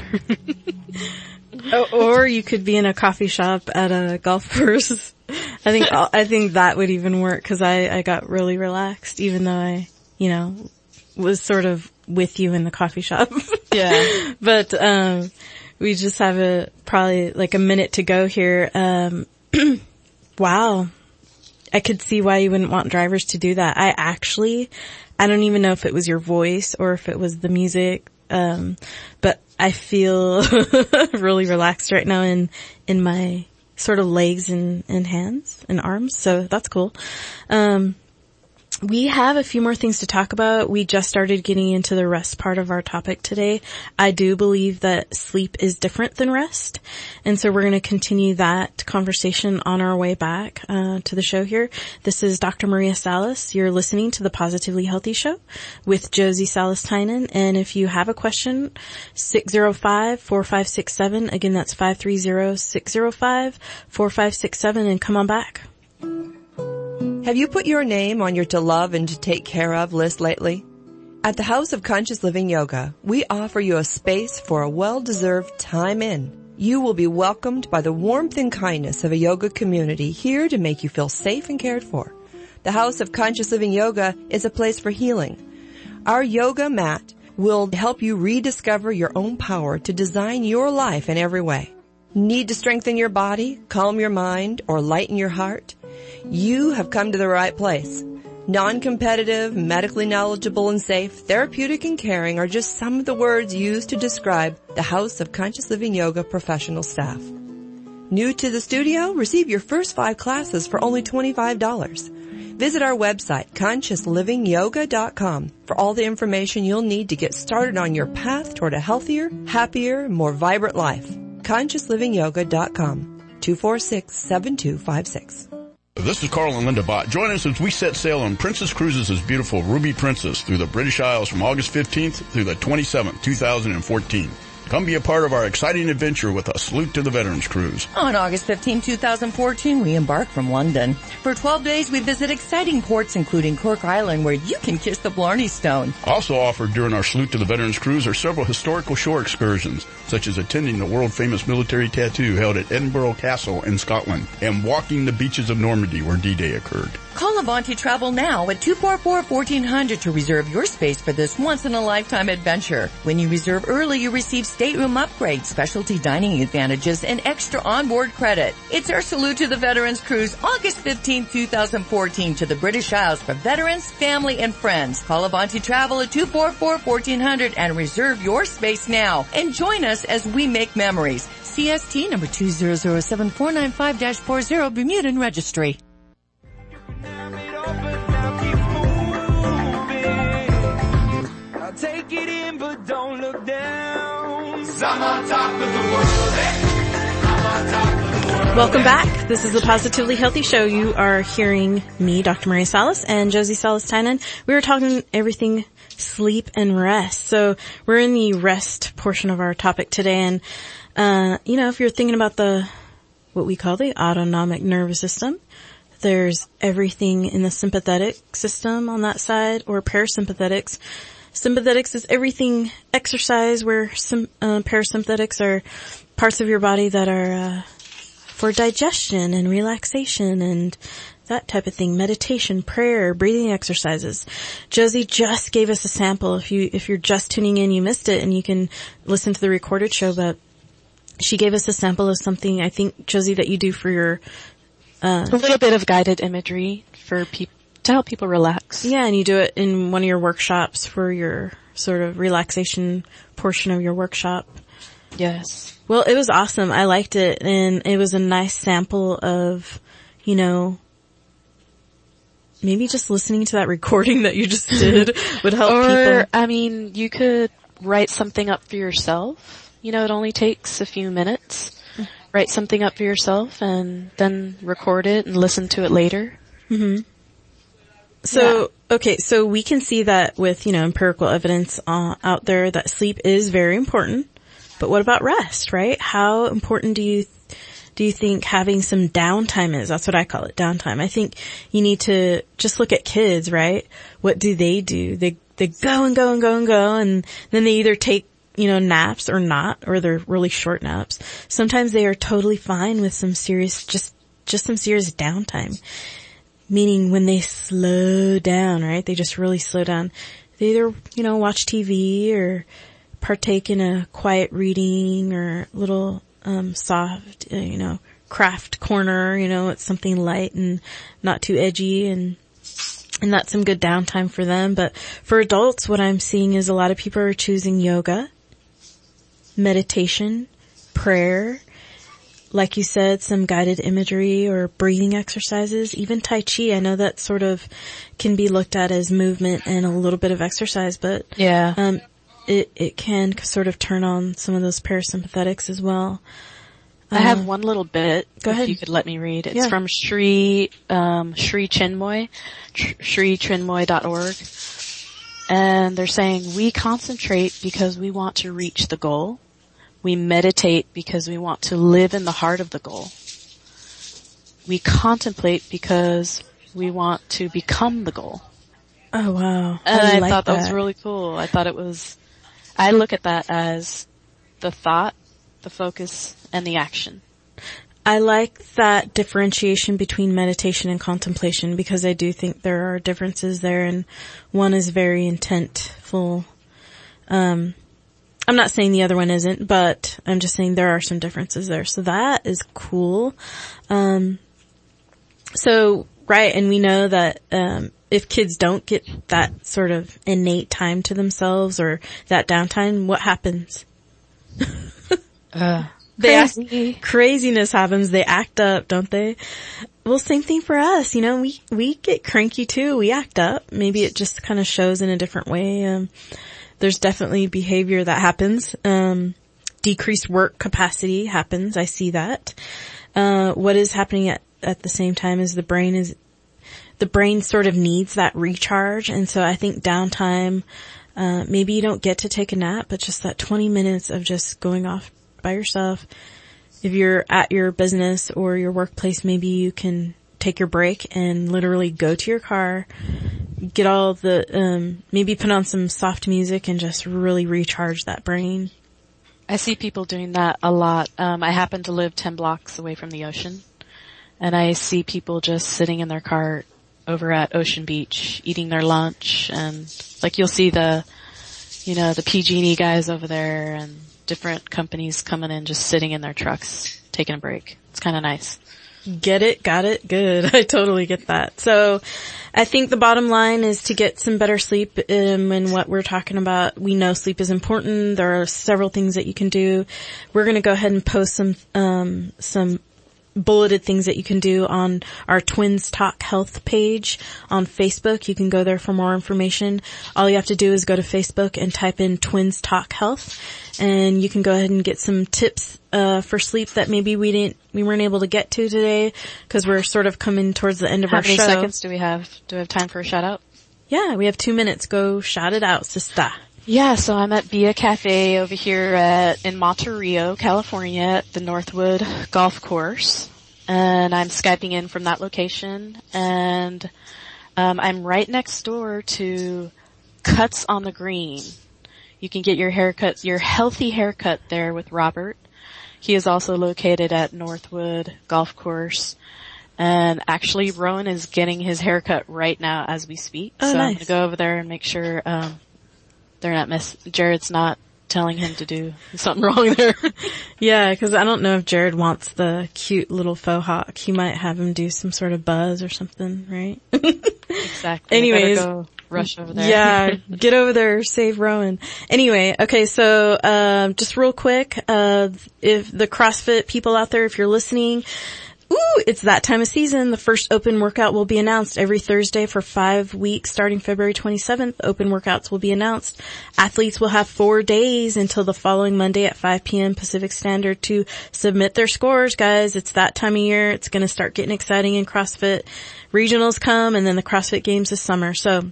[SPEAKER 2] Or you could be in a coffee shop at a golf course. I think I think that would even work because I, I got really relaxed, even though I, you know, was sort of with you in the coffee shop. Yeah. But, um, we just have a, probably like a minute to go here. Um, wow. I could see why you wouldn't want drivers to do that. I actually, I don't even know if it was your voice or if it was the music. Um, but I feel really relaxed right now in, in my sort of legs and, and hands and arms. So that's cool. Um, we have a few more things to talk about. We just started getting into the rest part of our topic today. I do believe that sleep is different than rest. And so we're going to continue that conversation on our way back, uh, to the show here. This is Doctor Maria Salas. You're listening to the Positively Healthy Show with Josie Salas-Tynan. And if you have a question, six oh five, four five six seven. Again, that's five three zero, six oh five, four five six seven, and come on back.
[SPEAKER 1] Have you put your name on your to love and to take care of list lately? At the House of Conscious Living Yoga, we offer you a space for a well-deserved time in. You will be welcomed by the warmth and kindness of a yoga community here to make you feel safe and cared for. The House of Conscious Living Yoga is a place for healing. Our yoga mat will help you rediscover your own power to design your life in every way. Need to strengthen your body, calm your mind, or lighten your heart? You have come to the right place. Non-competitive, medically knowledgeable and safe, therapeutic and caring are just some of the words used to describe the House of Conscious Living Yoga professional staff. New to the studio? Receive your first five classes for only twenty-five dollars. Visit our website, conscious living yoga dot com, for all the information you'll need to get started on your path toward a healthier, happier, more vibrant life. conscious living yoga dot com, two four six, seven two five six.
[SPEAKER 5] This is Carl and Linda Bott. Join us as we set sail on Princess Cruises' beautiful Ruby Princess through the British Isles from August fifteenth through the twenty-seventh, two thousand fourteen. Come be a part of our exciting adventure with a Salute to the Veterans cruise.
[SPEAKER 15] On August fifteenth, twenty fourteen, we embark from London. For twelve days, we visit exciting ports including Cork Island, where you can kiss the Blarney Stone.
[SPEAKER 5] Also offered during our Salute to the Veterans cruise are several historical shore excursions, such as attending the world-famous military tattoo held at Edinburgh Castle in Scotland and walking the beaches of Normandy where D-Day occurred.
[SPEAKER 15] Call Avanti Travel now at two four four, one four zero zero to reserve your space for this once-in-a-lifetime adventure. When you reserve early, you receive stateroom upgrades, specialty dining advantages, and extra onboard credit. It's our Salute to the Veterans cruise, August fifteenth, twenty fourteen, to the British Isles for veterans, family, and friends. Call Avanti Travel at two four four, one four zero zero and reserve your space now. And join us as we make memories. C S T number two zero zero seven four nine five dash forty, Bermudan Registry.
[SPEAKER 13] Take it in, but don't look down. I'm on top of the world. I'm on top of the world.
[SPEAKER 2] Welcome back. This is the Positively Healthy Show. You are hearing me, Doctor Maria Salas, and Josie Salas-Tynan. We were talking everything sleep and rest. So we're in the rest portion of our topic today. And, uh, you know, if you're thinking about the, what we call the autonomic nervous system, there's everything in the sympathetic system on that side, or parasympathetics. Sympathetics is everything exercise, where sim, uh, parasympathetics are parts of your body that are uh, for digestion and relaxation and that type of thing. Meditation, prayer, breathing exercises. Josie just gave us a sample. If you if you're just tuning in, you missed it, and you can listen to the recorded show. But she gave us a sample of something, I think, Josie, that you do for your uh,
[SPEAKER 3] a little bit of guided imagery for people. To help people relax.
[SPEAKER 2] Yeah, and you do it in one of your workshops for your sort of relaxation portion of your workshop.
[SPEAKER 3] Yes.
[SPEAKER 2] Well, it was awesome. I liked it, and it was a nice sample of, you know, maybe just listening to that recording that you just did would help
[SPEAKER 3] or,
[SPEAKER 2] people.
[SPEAKER 3] I mean, you could write something up for yourself. You know, it only takes a few minutes. Write something up for yourself and then record it and listen to it later.
[SPEAKER 2] Mm-hmm. So, yeah. Okay, so we can see that with, you know, empirical evidence uh, out there that sleep is very important. But what about rest, right? How important do you, do you think having some downtime is? That's what I call it, downtime. I think you need to just look at kids, right? What do they do? They, they go and go and go and go, and then they either take, you know, naps or not, or they're really short naps. Sometimes they are totally fine with some serious, just, just some serious downtime. Meaning when they slow down, right? They just really slow down. They either, you know, watch T V or partake in a quiet reading or little, um, soft, uh, you know, craft corner, you know, it's something light and not too edgy, and and that's some good downtime for them. But for adults, what I'm seeing is a lot of people are choosing yoga, meditation, prayer, like you said, some guided imagery or breathing exercises, even Tai Chi. I know that sort of can be looked at as movement and a little bit of exercise, but
[SPEAKER 3] yeah,
[SPEAKER 2] um, it, it can sort of turn on some of those parasympathetics as well.
[SPEAKER 3] I have one little bit.
[SPEAKER 2] Go
[SPEAKER 3] if
[SPEAKER 2] ahead.
[SPEAKER 3] You could let me read. It's
[SPEAKER 2] Yeah.
[SPEAKER 3] from Sri, um, Sri Chinmoy, tr- Sri Chinmoy dot org. And they're saying, we concentrate because we want to reach the goal. We meditate because we want to live in the heart of the goal. We contemplate because we want to become the goal.
[SPEAKER 2] Oh wow.
[SPEAKER 3] And
[SPEAKER 2] I
[SPEAKER 3] I,
[SPEAKER 2] like
[SPEAKER 3] thought that.
[SPEAKER 2] that
[SPEAKER 3] was really cool. I thought it was, I look at that as the thought, the focus, and the action.
[SPEAKER 2] I like that differentiation between meditation and contemplation, because I do think there are differences there, and one is very intentful. Um, I'm not saying the other one isn't, but I'm just saying there are some differences there. So that is cool. Um, so, right, and we know that, um, if kids don't get that sort of innate time to themselves or that downtime, what happens?
[SPEAKER 3] uh,
[SPEAKER 2] They
[SPEAKER 3] Crazy.
[SPEAKER 2] act, craziness happens. They act up, don't they? Well, same thing for us. You know, we, we get cranky too. We act up. Maybe it just kind of shows in a different way. Um, there's definitely behavior that happens. Um, decreased work capacity happens. I see that. Uh, what is happening at, at the same time is the brain is, the brain sort of needs that recharge. And so I think downtime, uh, maybe you don't get to take a nap, but just that twenty minutes of just going off by yourself. If you're at your business or your workplace, maybe you can take your break and literally go to your car, get all the, um, maybe put on some soft music and just really recharge that brain.
[SPEAKER 3] I see people doing that a lot. Um, I happen to live ten blocks away from the ocean, and I see people just sitting in their car over at Ocean Beach, eating their lunch, and like you'll see the, you know, the P G and E guys over there and different companies coming in, just sitting in their trucks, taking a break. It's kind of nice.
[SPEAKER 2] Get it? Got it? Good. I totally get that. So I think the bottom line is to get some better sleep. Um, and what we're talking about, we know sleep is important. There are several things that you can do. We're going to go ahead and post some, um, some bulleted things that you can do on our Twins Talk Health page on Facebook. You can go there for more information. All you have to do is go to Facebook and type in Twins Talk Health, and you can go ahead and get some tips uh for sleep that maybe we didn't we weren't able to get to today, because we're sort of coming towards the end of
[SPEAKER 3] How
[SPEAKER 2] our
[SPEAKER 3] many
[SPEAKER 2] show.
[SPEAKER 3] seconds do we have? Do we have time for a shout out?
[SPEAKER 2] Yeah, we have two minutes. Go shout it out, sister.
[SPEAKER 3] Yeah, so I'm at Bia Cafe over here at, in Monterey, California at the Northwood Golf Course. And I'm Skyping in from that location. And, um, I'm right next door to Cuts on the Green. You can get your haircut, your healthy haircut there with Robert. He is also located at Northwood Golf Course. And actually Rowan is getting his haircut right now as we speak.
[SPEAKER 2] Oh,
[SPEAKER 3] so
[SPEAKER 2] nice.
[SPEAKER 3] I'm gonna go over there and make sure, um, they're not miss, Jared's not telling him to do something wrong there.
[SPEAKER 2] Yeah, because I don't know if Jared wants the cute little faux hawk. He might have him do some sort of buzz or something, right?
[SPEAKER 3] Exactly.
[SPEAKER 2] Anyways.
[SPEAKER 3] I better go rush over there.
[SPEAKER 2] Yeah, get over there, save Rowan. Anyway, okay, so, um, just real quick, uh, if the CrossFit people out there, if you're listening, ooh, it's that time of season. The first open workout will be announced every Thursday for five weeks starting February twenty-seventh. Open workouts will be announced. Athletes will have four days until the following Monday at five p.m. Pacific Standard to submit their scores, guys. It's that time of year. It's going to start getting exciting in CrossFit. Regionals come, and then the CrossFit Games this summer. So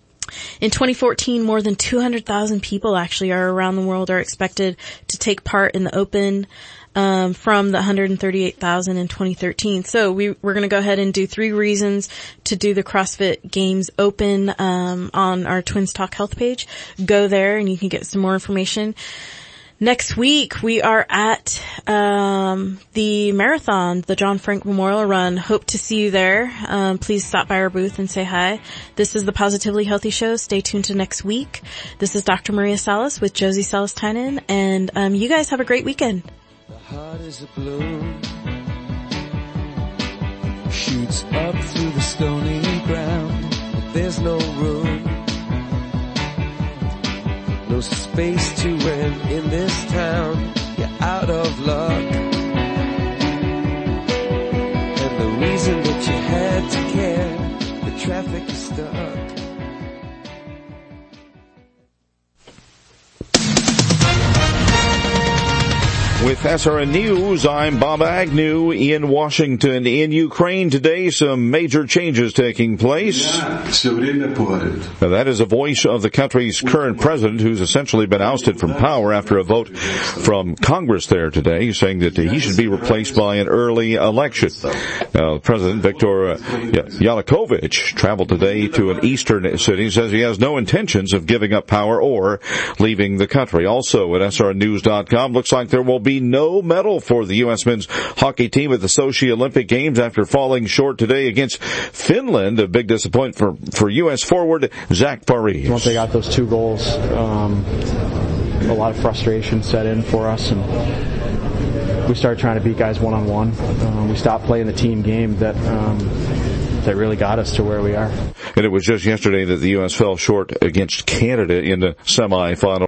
[SPEAKER 2] in twenty fourteen, more than two hundred thousand people actually are around the world are expected to take part in the Open, um, from the one hundred thirty-eight thousand in twenty thirteen. So we, we're going to go ahead and do three reasons to do the CrossFit Games Open, um, on our Twins Talk Health page. Go there and you can get some more information. Next week, we are at um the marathon, the John Frank Memorial Run. Hope to see you there. Um, please stop by our booth and say hi. This is the Positively Healthy Show. Stay tuned to next week. This is Doctor Maria Salas with Josie Salas-Tynan, and um, you guys have a great weekend.
[SPEAKER 13] The heart is a balloon, shoots up through the stony ground, but there's no room. No space to rent in this town, you're out of luck. And the reason that you had to care, the traffic is stuck.
[SPEAKER 6] With S R N News, I'm Bob Agnew in Washington. In Ukraine today, some major changes taking place. Now, that is a voice of the country's current president, who's essentially been ousted from power after a vote from Congress there today, saying that he should be replaced by an early election. Now, President Viktor Yanukovych traveled today to an eastern city, says he has no intentions of giving up power or leaving the country. Also at S R N news dot com, looks like there will be no medal for the U S men's hockey team at the Sochi Olympic Games after falling short today against Finland. A big disappointment for, for U S forward Zach Parise.
[SPEAKER 8] Once they got those two goals, um, a lot of frustration set in for us, and we started trying to beat guys one-on-one. Um, we stopped playing the team game that um, that really got us to where we are.
[SPEAKER 6] And it was just yesterday that the U S fell short against Canada in the semifinal.